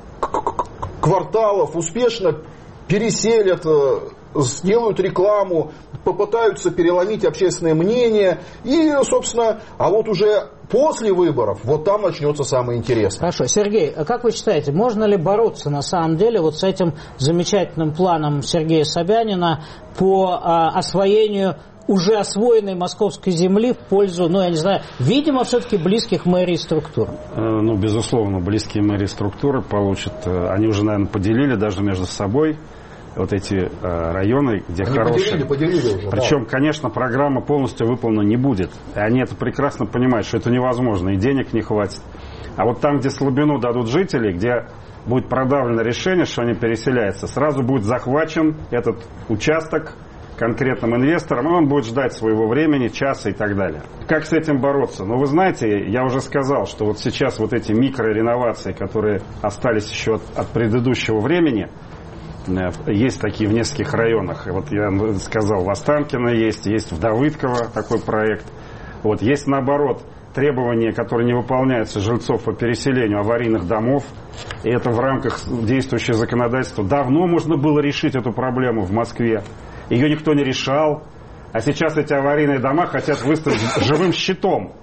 Speaker 4: кварталов, успешно переселят, сделают рекламу, попытаются переломить общественное мнение. И, собственно, а вот уже после выборов, вот там начнется самое интересное.
Speaker 3: Хорошо. Сергей, а как вы считаете, можно ли бороться на самом деле вот с этим замечательным планом Сергея Собянина по освоению уже освоенной московской земли в пользу, я не знаю, видимо, все-таки близких мэрии структур?
Speaker 7: Безусловно, близкие мэрии структуры получат, они уже, наверное, поделили даже между собой вот эти районы, где они хорошие. Поделили уже, причем, да. Конечно, программа полностью выполнена не будет. И они это прекрасно понимают, что это невозможно, и денег не хватит. А вот там, где слабину дадут жители, где будет продавлено решение, что они переселяются, сразу будет захвачен этот участок конкретным инвестором, и он будет ждать своего времени, часа и так далее. Как с этим бороться? Вы знаете, я уже сказал, что вот сейчас вот эти микрореновации, которые остались еще от предыдущего времени, есть такие в нескольких районах. Вот я сказал, в Останкино есть в Давыдково такой проект. Вот есть наоборот требования, которые не выполняются жильцов по переселению аварийных домов. И это в рамках действующего законодательства. Давно можно было решить эту проблему в Москве. Ее никто не решал. А сейчас эти аварийные дома хотят выставить живым щитом.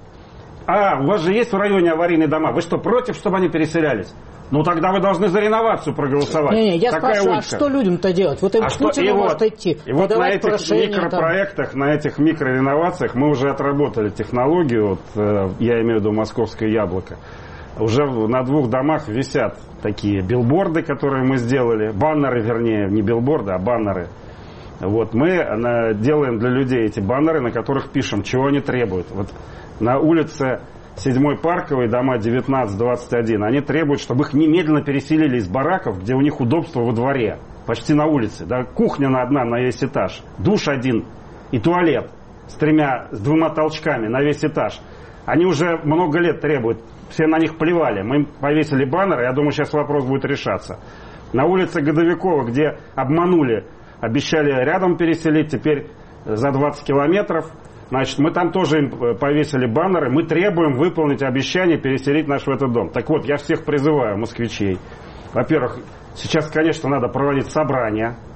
Speaker 7: У вас же есть в районе аварийные дома. Вы что, против, чтобы они переселялись? Тогда вы должны за реновацию проголосовать.
Speaker 3: Я спрашиваю, а что людям-то делать? Вот им Путину может идти.
Speaker 7: И вот на этих микропроектах, на этих микрореновациях мы уже отработали технологию, я имею в виду московское яблоко. Уже на 2 домах висят такие билборды, которые мы сделали. Баннеры, вернее, не билборды, а баннеры. Вот мы делаем для людей эти баннеры, на которых пишем, чего они требуют. Вот на улице 7-й Парковой, дома 19-21, они требуют, чтобы их немедленно переселили из бараков, где у них удобство во дворе, почти на улице. Да? Кухня одна на весь этаж, душ один и туалет с 2 толчками на весь этаж. Они уже много лет требуют, все на них плевали. Мы повесили баннеры, я думаю, сейчас вопрос будет решаться. На улице Годовикова, где обманули, обещали рядом переселить, теперь за 20 километров. Значит, мы там тоже им повесили баннеры. Мы требуем выполнить обещание переселить нас в этот дом. Так вот, я всех призываю, москвичей. Во-первых, сейчас, конечно, надо проводить собрания.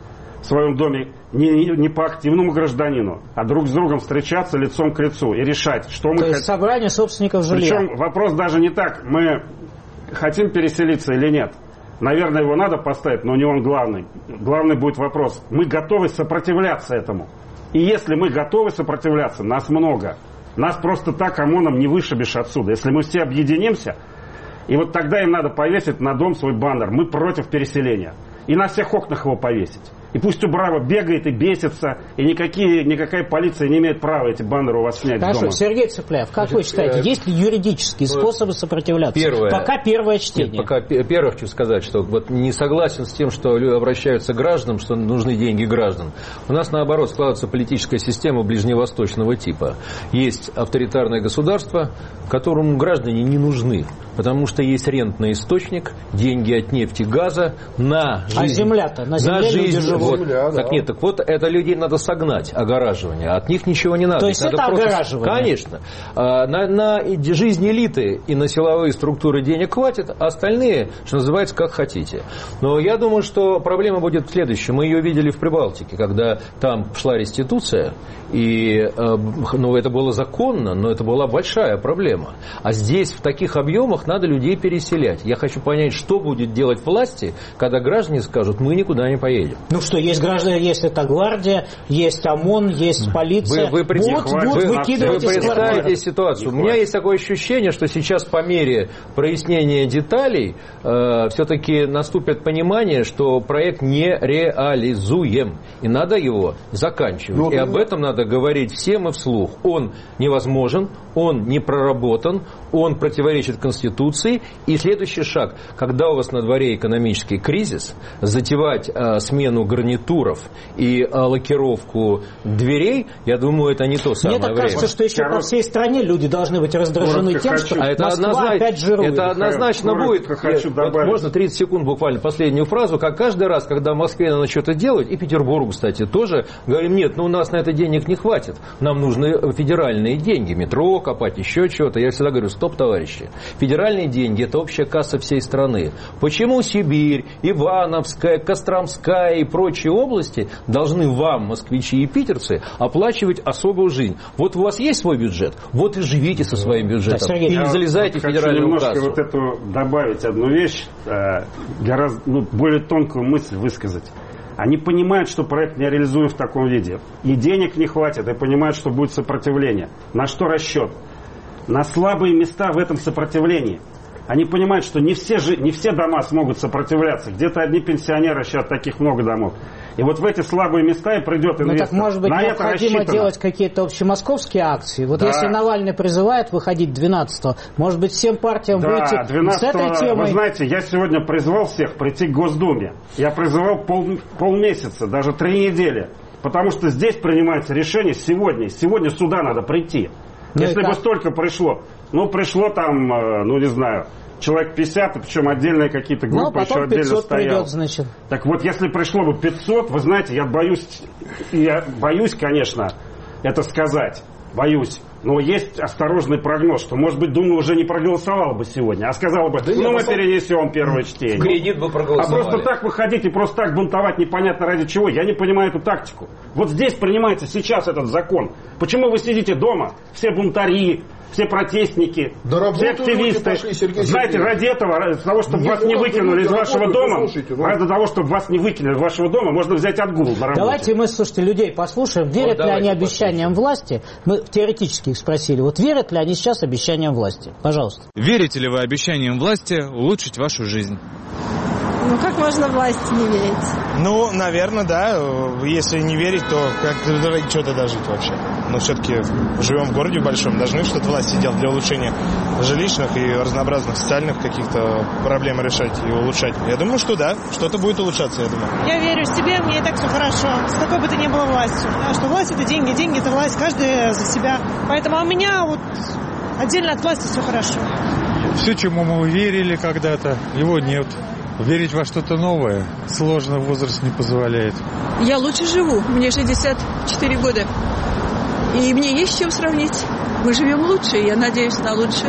Speaker 7: в своем доме не по активному гражданину, а друг с другом встречаться лицом к лицу и решать, что мы хотим.
Speaker 3: То есть собрание собственников жилья.
Speaker 7: Причем вопрос даже не так, мы хотим переселиться или нет. Наверное, его надо поставить, но не он главный. Главный будет вопрос, мы готовы сопротивляться этому. И если мы готовы сопротивляться, нас много. Нас просто так ОМОНом не вышибешь отсюда. Если мы все объединимся, и вот тогда им надо повесить на дом свой баннер. Мы против переселения. И на всех окнах его повесить. И пусть Убрава бегает и бесится, и никакая полиция не имеет права эти баннеры у вас снять
Speaker 3: Хорошо,
Speaker 7: дома.
Speaker 3: Сергей Цыпляев, как вы считаете, есть ли юридические способы сопротивляться? Пока первое чтение.
Speaker 8: Первое хочу сказать, что вот не согласен с тем, что обращаются к гражданам, что нужны деньги граждан. У нас, наоборот, складывается политическая система ближневосточного типа. Есть авторитарное государство, которому граждане не нужны, потому что есть рентный источник, деньги от нефти, газа на жизнь.
Speaker 3: А земля-то? На земле люди живут.
Speaker 8: Вот, так нет, так вот это людей надо согнать, огораживание. От них ничего не надо.
Speaker 3: То есть
Speaker 8: надо
Speaker 3: это огораживание?
Speaker 8: Конечно. На жизнь элиты и на силовые структуры денег хватит, а остальные, что называется, как хотите. Но я думаю, что проблема будет в следующем. Мы ее видели в Прибалтике, когда там шла реституция, и это было законно, но это была большая проблема. А здесь в таких объемах надо людей переселять. Я хочу понять, что будет делать власти, когда граждане скажут, мы никуда не поедем.
Speaker 3: Ну что, есть граждане, есть это гвардия, есть ОМОН, есть полиция.
Speaker 8: Вы представите ситуацию. У меня есть такое ощущение, что сейчас по мере прояснения деталей все-таки наступит понимание, что проект не реализуем. И надо его заканчивать. И об этом надо говорить всем и вслух. Он невозможен, он не проработан, он противоречит Конституции. И следующий шаг, когда у вас на дворе экономический кризис, затевать смену гарнитуров и лакировку дверей, я думаю, это не то самое время.
Speaker 3: Мне так кажется, что еще по всей стране люди должны быть раздражены тем, что Москва опять жирует.
Speaker 8: Это однозначно будет. Можно 30 секунд буквально последнюю фразу. Как каждый раз, когда в Москве надо что-то делать, и Петербургу, кстати, тоже, говорим, нет, у нас на это денег не хватит. Нам нужны федеральные деньги. Метро копать, еще чего-то. Я всегда говорю, стоп, товарищи. Федеральные деньги – это общая касса всей страны. Почему Сибирь, Ивановская, Костромская и прочие области должны вам, москвичи и питерцы, оплачивать особую жизнь? Вот у вас есть свой бюджет, вот и живите со своим бюджетом. Да, и не залезайте в федеральную кассу.
Speaker 7: Хочу немножко добавить одну вещь, гораздо более тонкую мысль высказать. Они понимают, что проект не реализуем в таком виде. И денег не хватит, и понимают, что будет сопротивление. На что расчет? На слабые места в этом сопротивлении. Они понимают, что не все дома смогут сопротивляться. Где-то одни пенсионеры, сейчас таких много домов. И вот в эти слабые места и придет инвестор.
Speaker 3: Ну так, может быть, необходимо делать какие-то общемосковские акции. Вот да. Если Навальный призывает выходить 12-го, может быть, всем партиям выйти с этой темой?
Speaker 7: Вы знаете, я сегодня призвал всех прийти к Госдуме. Я призывал полмесяца, даже 3 недели. Потому что здесь принимается решение сегодня. Сегодня сюда надо прийти. Если бы столько пришло. Пришло там, не знаю, человек 50, причем отдельные какие-то группы еще отдельно стояли. Придет, значит. Так вот, если пришло бы 500, вы знаете, я боюсь, конечно, это сказать. Боюсь. Но есть осторожный прогноз, что, может быть, Дума уже не проголосовала бы сегодня, а сказала бы, мы перенесем первое чтение.
Speaker 8: Кредит бы проголосовали.
Speaker 7: А просто так выходить и просто так бунтовать непонятно ради чего, я не понимаю эту тактику. Вот здесь принимается сейчас этот закон. Почему вы сидите дома, все бунтари, все протестники, все активисты, знаете, ради этого, ради того, чтобы вас не выкинули из вашего дома, ради того, чтобы вас не выкинули из вашего дома, можно взять отгул на работе.
Speaker 3: Давайте мы, слушайте, людей послушаем. Верят ли они обещаниям власти? Мы теоретически их спросили. Вот верят ли они сейчас обещаниям власти? Пожалуйста.
Speaker 11: Верите ли вы обещаниям власти улучшить вашу жизнь?
Speaker 12: Как можно власти не верить?
Speaker 13: Наверное, да. Если не верить, то как ради чего-то дожить вообще. Но все-таки живем в городе большом, должны что-то власти делать для улучшения жилищных и разнообразных социальных каких-то проблем решать и улучшать. Я думаю, что да, что-то будет улучшаться, я думаю.
Speaker 12: Я верю в себя, мне и так все хорошо. С какой бы то ни было властью. Что власть — это деньги, деньги — это власть, каждый за себя. Поэтому у меня отдельно от власти все хорошо.
Speaker 14: Все, чему мы верили когда-то, его нет. Верить во что-то новое сложно, возраст не позволяет.
Speaker 15: Я лучше живу, мне 64 года. И мне есть с чем сравнить. Мы живем лучше, я надеюсь на лучшее.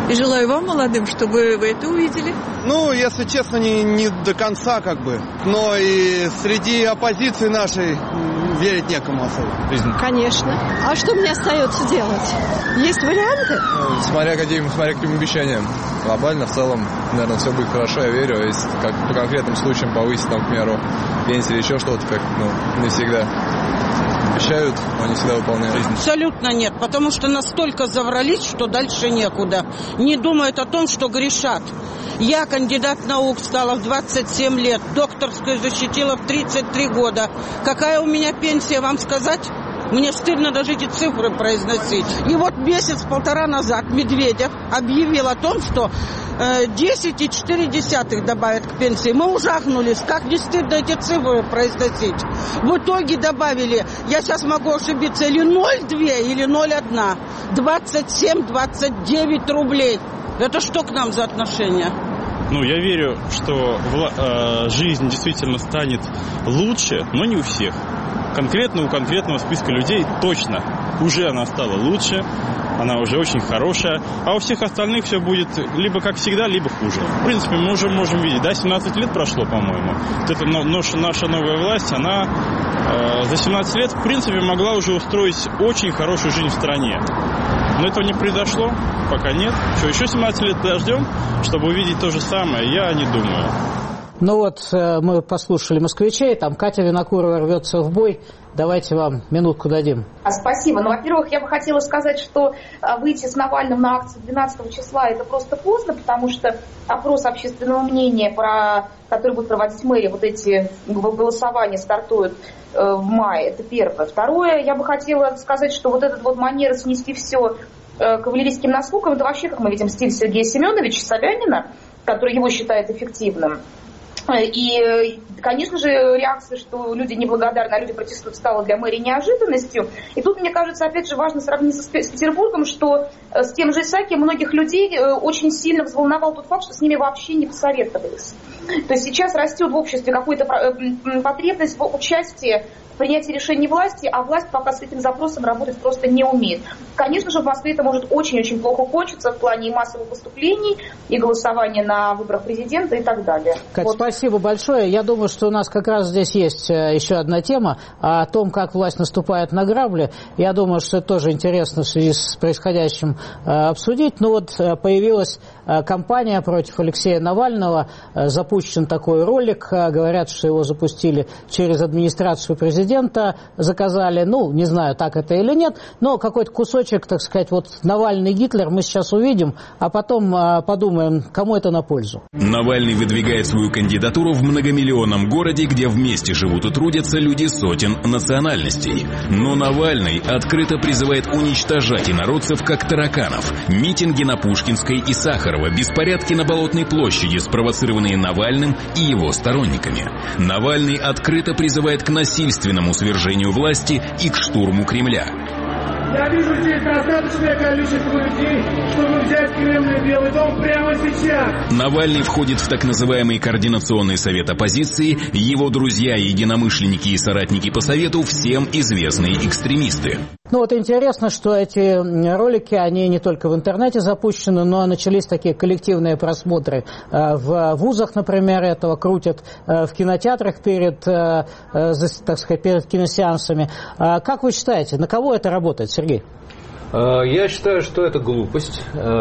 Speaker 15: И желаю вам, молодым, чтобы вы это увидели.
Speaker 16: Ну, если честно, не до конца как бы. Но и среди оппозиции нашей верить некому особо.
Speaker 15: Конечно. А что мне остается делать? Есть варианты?
Speaker 17: Ну, смотря каким обещаниям. Глобально, в целом, наверное, все будет хорошо, я верю. Если как по конкретным случаям повысить, там, к примеру, пенсию или еще что-то, как, не всегда обещают, но не всегда выполняют.
Speaker 18: Абсолютно нет, потому что настолько заврались, что дальше некуда. Не думают о том, что грешат. Я кандидат наук стала в 27 лет, докторскую защитила в 33 года. Какая у меня пенсия, вам сказать? Мне стыдно даже эти цифры произносить. И вот месяц-полтора назад Медведев объявил о том, что 10,4 добавят к пенсии. Мы ужахнулись, как не стыдно эти цифры произносить. В итоге добавили, я сейчас могу ошибиться, или 0,2, или 0,1. 27-29 рублей. Это что к нам за отношения?
Speaker 19: Я верю, что жизнь действительно станет лучше, но не у всех. Конкретно у конкретного списка людей точно уже она стала лучше, она уже очень хорошая, а у всех остальных все будет либо как всегда, либо хуже. В принципе, мы уже можем видеть, 17 лет прошло, по-моему. Вот эта наша новая власть, она за 17 лет, в принципе, могла уже устроить очень хорошую жизнь в стране. Но этого не произошло, пока нет. Еще 17 лет подождем, чтобы увидеть то же самое, я не думаю.
Speaker 3: Мы послушали москвичей, там Катя Винокурова рвется в бой. Давайте вам минутку дадим.
Speaker 9: Спасибо. Во-первых, я бы хотела сказать, что выйти с Навальным на акцию 12 числа это просто поздно, потому что опрос общественного мнения, который будет проводить мэрия, вот эти голосования стартуют в мае. Это первое. Второе, я бы хотела сказать, что вот этот манера снести все кавалерийским наскоком, это вообще, как мы видим, стиль Сергея Семеновича Собянина, который его считает эффективным. И, конечно же, реакция, что люди неблагодарны, а люди протестуют, стала для мэрии неожиданностью. И тут, мне кажется, опять же, важно сравнить с Петербургом, что с тем же Исаакиевым многих людей очень сильно взволновал тот факт, что с ними вообще не посоветовались. То есть сейчас растет в обществе какая-то потребность в участии в принятии решений власти, а власть пока с этим запросом работать просто не умеет. Конечно же, в Москве это может очень-очень плохо кончиться в плане и массовых выступлений, и голосования на выборах президента и так далее.
Speaker 3: Кать, спасибо большое. Я думаю, что у нас как раз здесь есть еще одна тема о том, как власть наступает на грабли. Я думаю, что это тоже интересно в связи с происходящим обсудить. Появилась кампания против Алексея Навального. Запущен такой ролик. Говорят, что его запустили через администрацию президента. Заказали, не знаю, так это или нет, но какой-то кусочек, так сказать, Навальный Гитлер мы сейчас увидим, а потом подумаем, кому это на пользу.
Speaker 20: Навальный выдвигает свою кандидатуру в многомиллионном городе, где вместе живут и трудятся люди сотен национальностей. Но Навальный открыто призывает уничтожать инородцев как тараканов. Митинги на Пушкинской и Сахарова, беспорядки на Болотной площади, спровоцированные Навальным и его сторонниками. Навальный открыто призывает к насильственному свержению власти и к штурму Кремля.
Speaker 21: Я вижу здесь достаточное количество людей, чтобы взять Кремль и Белый дом прямо сейчас.
Speaker 20: Навальный входит в так называемый Координационный совет оппозиции. Его друзья, единомышленники и соратники по совету всем известные экстремисты.
Speaker 3: Интересно, что эти ролики, они не только в интернете запущены, но начались такие коллективные просмотры в вузах, например, этого крутят в кинотеатрах перед киносеансами. Как вы считаете, на кого это работает, Сергей?
Speaker 8: Я считаю, что это глупость,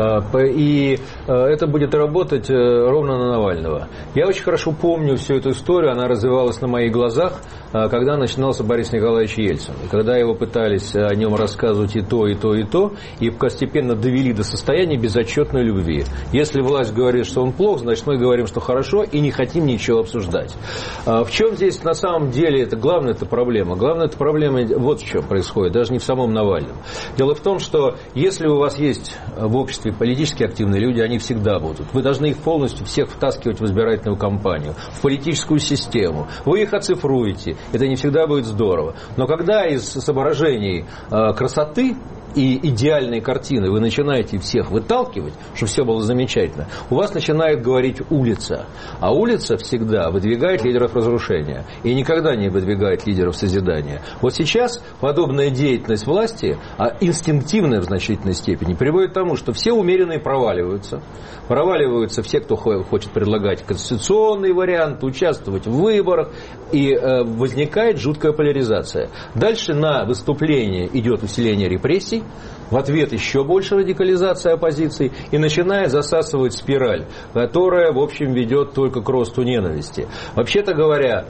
Speaker 8: и это будет работать ровно на Навального. Я очень хорошо помню всю эту историю, она развивалась на моих глазах, когда начинался Борис Николаевич Ельцин. Когда его пытались о нем рассказывать и то, и то, и то, и постепенно довели до состояния безотчетной любви. Если власть говорит, что он плох, значит мы говорим, что хорошо, и не хотим ничего обсуждать. В чем здесь на самом деле главная проблема? Главная проблема вот в чем происходит, даже не в самом Навальном. Дело в том, что если у вас есть в обществе политически активные люди, они всегда будут. Вы должны их полностью всех втаскивать в избирательную кампанию, в политическую систему. Вы их оцифруете. Это не всегда будет здорово. Но когда из соображений красоты и идеальной картины вы начинаете всех выталкивать, чтобы все было замечательно, у вас начинает говорить улица. А улица всегда выдвигает лидеров разрушения и никогда не выдвигает лидеров созидания. Вот сейчас подобная деятельность власти, инстинктивная в значительной степени, приводит к тому, что все умеренные проваливаются. Проваливаются все, кто хочет предлагать конституционный вариант, участвовать в выборах, и возникает жуткая поляризация. Дальше на выступление идет усиление репрессий, в ответ еще больше радикализация оппозиции, и начинает засасывать спираль, которая, в общем, ведет только к росту ненависти. Вообще-то говоря,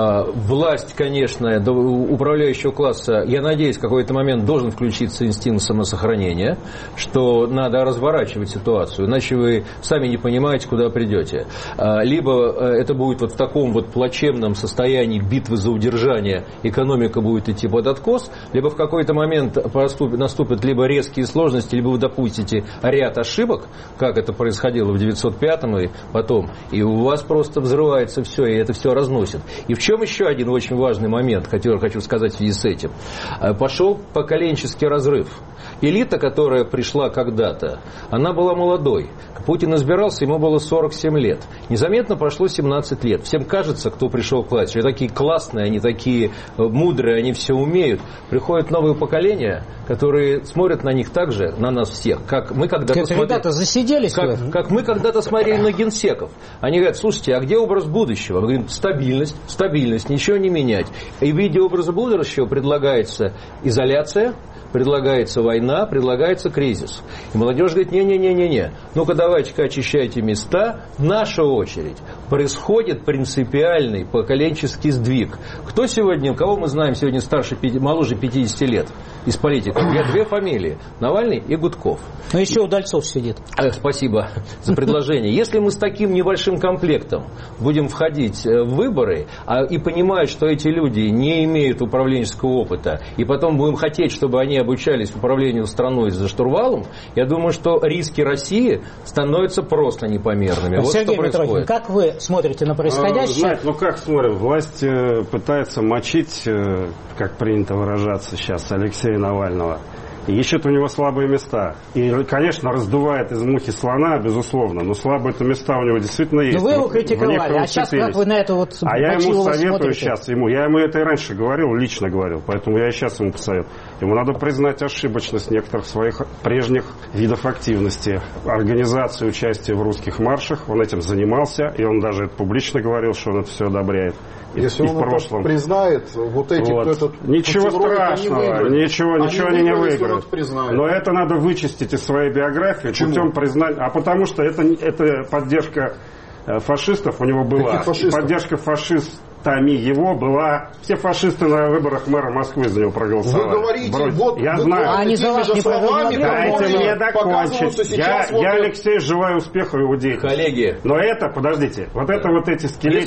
Speaker 8: власть, конечно, управляющего класса, я надеюсь, в какой-то момент должен включиться инстинкт самосохранения, что надо разворачивать ситуацию, иначе вы сами не понимаете, куда придете. Либо это будет вот в таком вот плачевном состоянии битвы за удержание, экономика будет идти под откос, либо в какой-то момент наступит либо резкие сложности, либо вы допустите ряд ошибок, как это происходило в 905-м и потом, и у вас просто взрывается все, и это все разносит. И в чем еще один очень важный момент, который хочу сказать в связи с этим. Пошел поколенческий разрыв. Элита, которая пришла когда-то, она была молодой. Путин избирался, ему было 47 лет. Незаметно прошло 17 лет. Всем кажется, кто пришел к власти, они такие классные, они такие мудрые, они все умеют. Приходят новые поколения, которые смотрят на них так же, на нас всех, как мы когда-то смотрели. Ребята засиделись. Как мы когда-то смотрели на генсеков. Они говорят: слушайте, а где образ будущего? Мы говорим: стабильность, ничего не менять. И в виде образа будущего предлагается изоляция, предлагается война, предлагается кризис. И молодежь говорит: не-не-не-не-не, ну-ка давайте-ка очищайте места. Наша очередь. Происходит принципиальный поколенческий сдвиг. Кто сегодня, кого мы знаем сегодня моложе 50 лет из политиков? Я две фамилии: Навальный и Гудков.
Speaker 3: Но еще Удальцов сидит.
Speaker 8: Спасибо за предложение. Если мы с таким небольшим комплектом будем входить в выборы и понимать, что эти люди не имеют управленческого опыта, и потом будем хотеть, чтобы они обучались управлению страной за штурвалом, я думаю, что риски России становятся просто непомерными. Вот
Speaker 3: Сергей
Speaker 8: что
Speaker 3: Митрохин,
Speaker 8: происходит.
Speaker 3: как вы смотрите на происходящее?
Speaker 7: Знаете, как смотрим? Власть пытается мочить, как принято выражаться сейчас, Алексея Навального. И ищет у него слабые места. И, конечно, раздувает из мухи слона, безусловно. Но слабые-то места у него действительно есть.
Speaker 3: Но вы его критиковали, а сейчас как вы на это вот
Speaker 7: А я ему советую
Speaker 3: смотрите?
Speaker 7: сейчас. Я ему это и раньше говорил, лично говорил. Поэтому я и сейчас ему посоветую. Ему надо признать ошибочность некоторых своих прежних видов активности. Организации участия в русских маршах. Он этим занимался. И он даже это публично говорил, что он это все одобряет.
Speaker 4: Если он это признает, вот эти, кто этот...
Speaker 7: Ничего страшного, ничего они не выиграют. Но это надо вычистить из своей биографии. Путем признания. А потому что это поддержка фашистов у него была. Поддержка фашистами его была. Все фашисты на выборах мэра Москвы за него проголосовали.
Speaker 4: Вы говорите, вот
Speaker 7: я знаю.
Speaker 3: Они за вас не проголосовали.
Speaker 7: Дайте мне закончить. Я Алексей, желаю успеха его деятельности.
Speaker 8: Коллеги.
Speaker 7: Но это, подождите, вот эти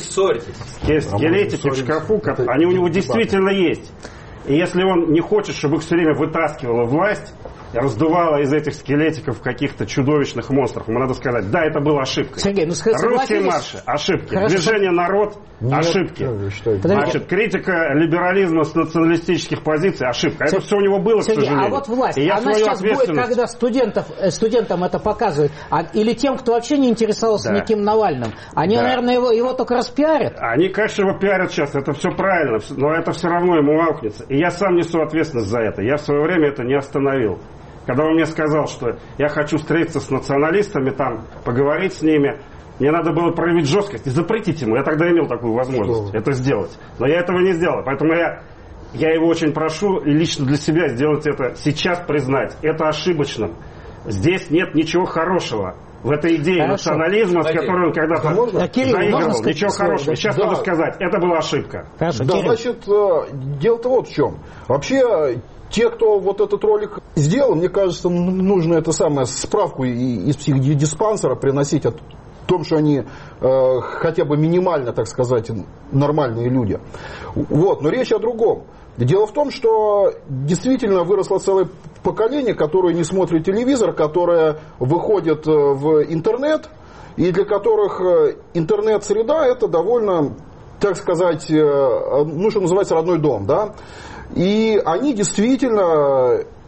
Speaker 7: скелетики в шкафу, они у него действительно есть. И если он не хочет, чтобы их все время вытаскивала власть, раздувала из этих скелетиков каких-то чудовищных монстров, ему надо сказать: да, это была ошибка.
Speaker 3: Сергей,
Speaker 7: русские марши — ошибки. Хорошо. Движение «Народ» — ошибки. Значит, критика либерализма с националистических позиций — ошибка. Это все у него было,
Speaker 3: Сергей,
Speaker 7: к сожалению.
Speaker 3: А вот власть, она сейчас будет, когда студентам это показывают, или тем, кто вообще не интересовался никаким Навальным, они, наверное, его только распиарят?
Speaker 7: Они, конечно, его пиарят сейчас, это все правильно, но это все равно ему аукнется. И я сам несу ответственность за это. Я в свое время это не остановил. Когда он мне сказал, что я хочу встретиться с националистами, там, поговорить с ними, мне надо было проявить жесткость и запретить ему. Я тогда имел такую возможность это сделать. Но я этого не сделал. Поэтому я его очень прошу лично для себя сделать это сейчас, признать. Это ошибочно. Здесь нет ничего хорошего. В этой идее национализма, с которой он когда-то заигрывал, ничего хорошего. Сейчас надо сказать, это была ошибка.
Speaker 4: Значит, дело-то вот в чем. Вообще... Те, кто вот этот ролик сделал, мне кажется, нужно справку из психдиспансера приносить о том, что они хотя бы минимально, так сказать, нормальные люди. Вот, но речь о другом. Дело в том, что действительно выросло целое поколение, которое не смотрит телевизор, которое выходит в интернет, и для которых интернет-среда — это довольно, так сказать, что называется, родной дом, да? И они действительно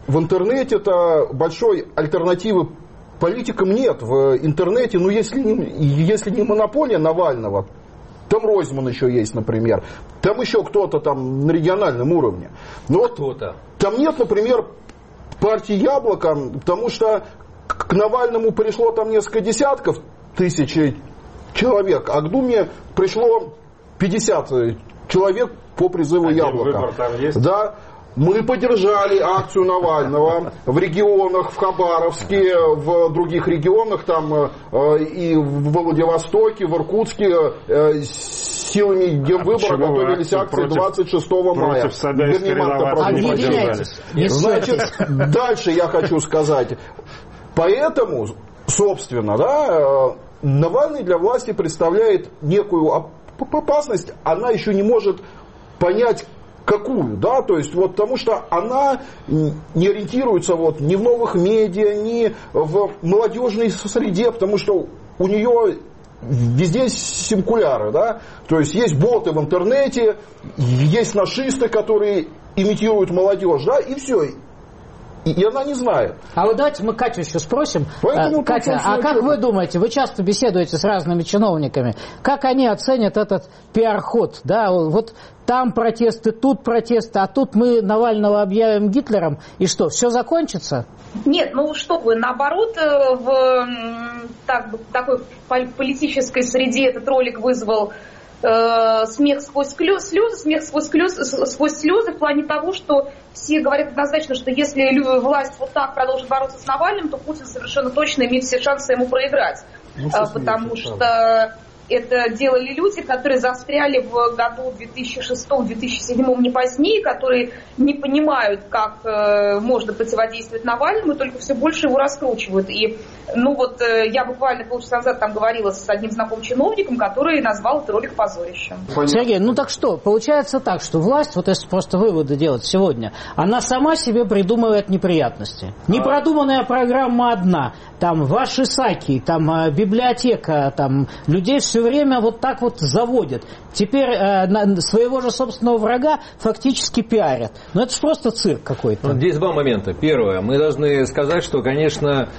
Speaker 4: в интернете-то большой альтернативы политикам нет. В интернете, ну если не монополия Навального, там Ройзман еще есть, например, там еще кто-то там на региональном уровне. Но вот там нет, например, партии «Яблоко», потому что к Навальному пришло там несколько десятков тысяч человек, а к Думе пришло 50 человек по призыву «Яблоко». Да. Мы поддержали акцию Навального в регионах, в Хабаровске, в других регионах, там и в Владивостоке, в Иркутске, силами Генвыбора готовились акции 26 мая. Значит, дальше я хочу сказать. Поэтому, собственно, да, Навальный для власти представляет некую опасность, она еще не может понять, какую, да, то есть вот потому что она не ориентируется вот ни в новых медиа, ни в молодежной среде, потому что у нее везде симкуляры, да, то есть боты в интернете, есть нашисты, которые имитируют молодежь, да, и все. И она не знает.
Speaker 3: А вот давайте мы Катю еще спросим. Катя, а как вы думаете, вы часто беседуете с разными чиновниками, как они оценят этот пиар-ход? Да, вот там протесты, тут протесты, а тут мы Навального объявим Гитлером, и что, все закончится?
Speaker 9: Нет, ну что вы, наоборот, в такой политической среде этот ролик вызвал смех сквозь слезы в плане того, что все говорят однозначно, что если власть вот так продолжит бороться с Навальным, то Путин совершенно точно имеет все шансы ему проиграть. Потому что это делали люди, которые застряли в году 2006-2007, не позднее, которые не понимают, как можно противодействовать Навальному, и только все больше его раскручивают. И, ну вот, я буквально полчаса назад там говорила с одним знакомым чиновником, который назвал этот ролик позорищем.
Speaker 3: Сергей, ну так что, получается так, что власть, вот если просто выводы делать сегодня, она сама себе придумывает неприятности. Непродуманная программа одна, там ваши саки, там библиотека, там людей все время вот так вот заводят. Теперь своего же собственного врага фактически пиарят. Но это же просто цирк какой-то.
Speaker 8: Здесь два момента. Первое. Мы должны сказать, что, конечно,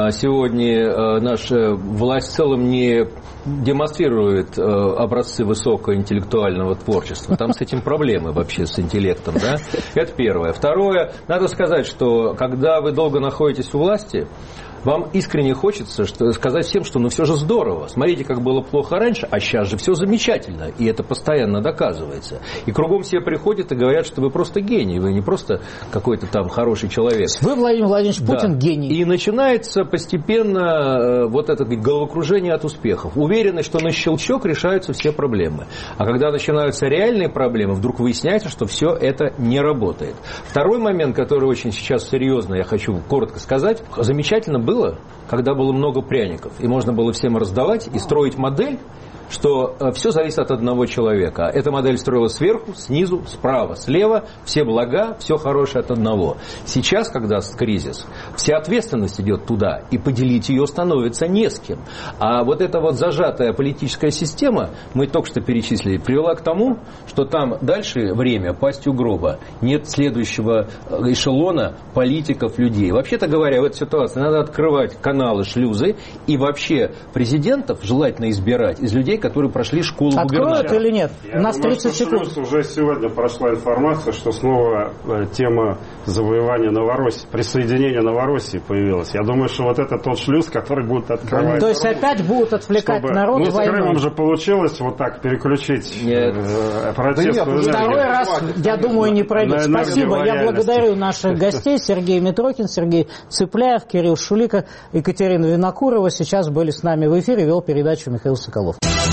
Speaker 8: сегодня наша власть в целом не демонстрирует образцы высокоинтеллектуального творчества. Там с этим проблемы вообще, с интеллектом. Да? Это первое. Второе. Надо сказать, что когда вы долго находитесь у власти, вам искренне хочется сказать всем, что ну все же здорово. Смотрите, как было плохо раньше, а сейчас же все замечательно. И это постоянно доказывается. И кругом все приходят и говорят, что вы просто гений. Вы не просто какой-то там хороший человек.
Speaker 3: Вы, Владимир Владимирович Путин, гений.
Speaker 8: И начинается постепенно вот это головокружение от успехов. Уверенность, что на щелчок решаются все проблемы. А когда начинаются реальные проблемы, вдруг выясняется, что все это не работает. Второй момент, который очень сейчас серьезно, я хочу коротко сказать. Замечательно было, когда было много пряников, и можно было всем раздавать и строить модель, что все зависит от одного человека. Эта модель строилась сверху, снизу, справа, слева, все блага, все хорошее от одного. Сейчас, когда кризис, вся ответственность идет туда, и поделить ее становится не с кем. А вот эта вот зажатая политическая система, мы только что перечислили, привела к тому, что там дальше время, пастью гроба, нет следующего эшелона политиков, людей. Вообще-то говоря, в этой ситуации надо открывать каналы, шлюзы, и вообще президентов желательно избирать из людей, которые прошли школу губернатора.
Speaker 3: Откроют или нет? У нас 30 секунд.
Speaker 7: Уже сегодня прошла информация, что снова тема завоевания Новороссии, присоединения Новороссии появилась. Я думаю, что вот это тот шлюз, который будет открывать.
Speaker 3: То есть опять будут отвлекать народ
Speaker 7: войной. Ну, с Крымом же получилось вот так переключить протест.
Speaker 3: Второй раз, я думаю, не пройдет. Спасибо. Я благодарю наших гостей. Сергей Митрохин, Сергей Цыпляев, Кирилл Шулика, Екатерина Винокурова. Сейчас были с нами в эфире. Вел передачу Михаил Соколов.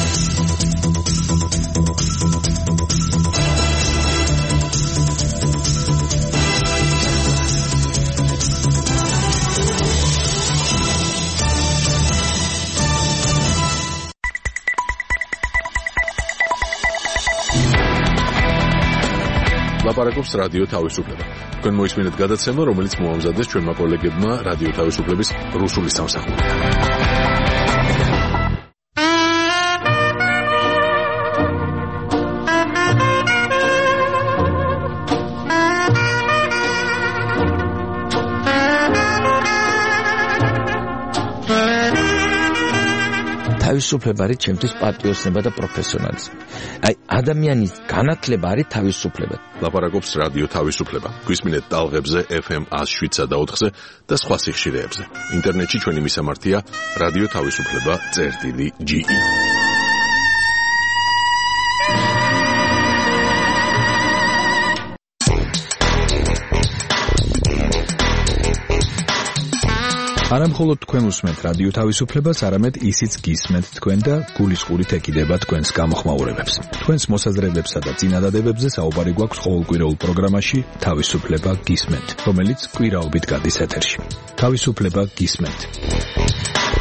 Speaker 2: ლაპარაკობს რადიო თავისუფლება. თქვენ მოისმინეთ გადაცემა, რომელიც მოამზადეს ჩვენმა კოლეგებმა რადიო თავისუფლების რუსული სამსახურიდან.
Speaker 1: თავისუფლება არის ჩემთვის პატრიოტიზმი და პროფესიონალიზმი. აი, ადამიანის განათლება არის თავისუფლება.
Speaker 2: ლაპარაკობს რადიო თავისუფლება. გვისმინეთ ტალღებზე FM 107 და 4-ზე და სხვა სიხშირეებზე. ინტერნეტში ჩვენი მისამართია რადიო თავისუფლება.ge.
Speaker 22: არა მხოლოდ თქვენ უსმენთ რადიო თავისუფლებას, არამედ ისიც გისმენთ თქვენ და გულისყურით ეკიდება თქვენს გამოხმაურებებს. თქვენს მოსაზრებებსა და წინადადებებზე საუბარი გვაქვს ყოველკვირეულ პროგრამაში თავისუფლება გისმენთ, რომელიც კვირაობით გადის ეთერში. თავისუფლება გისმენთ.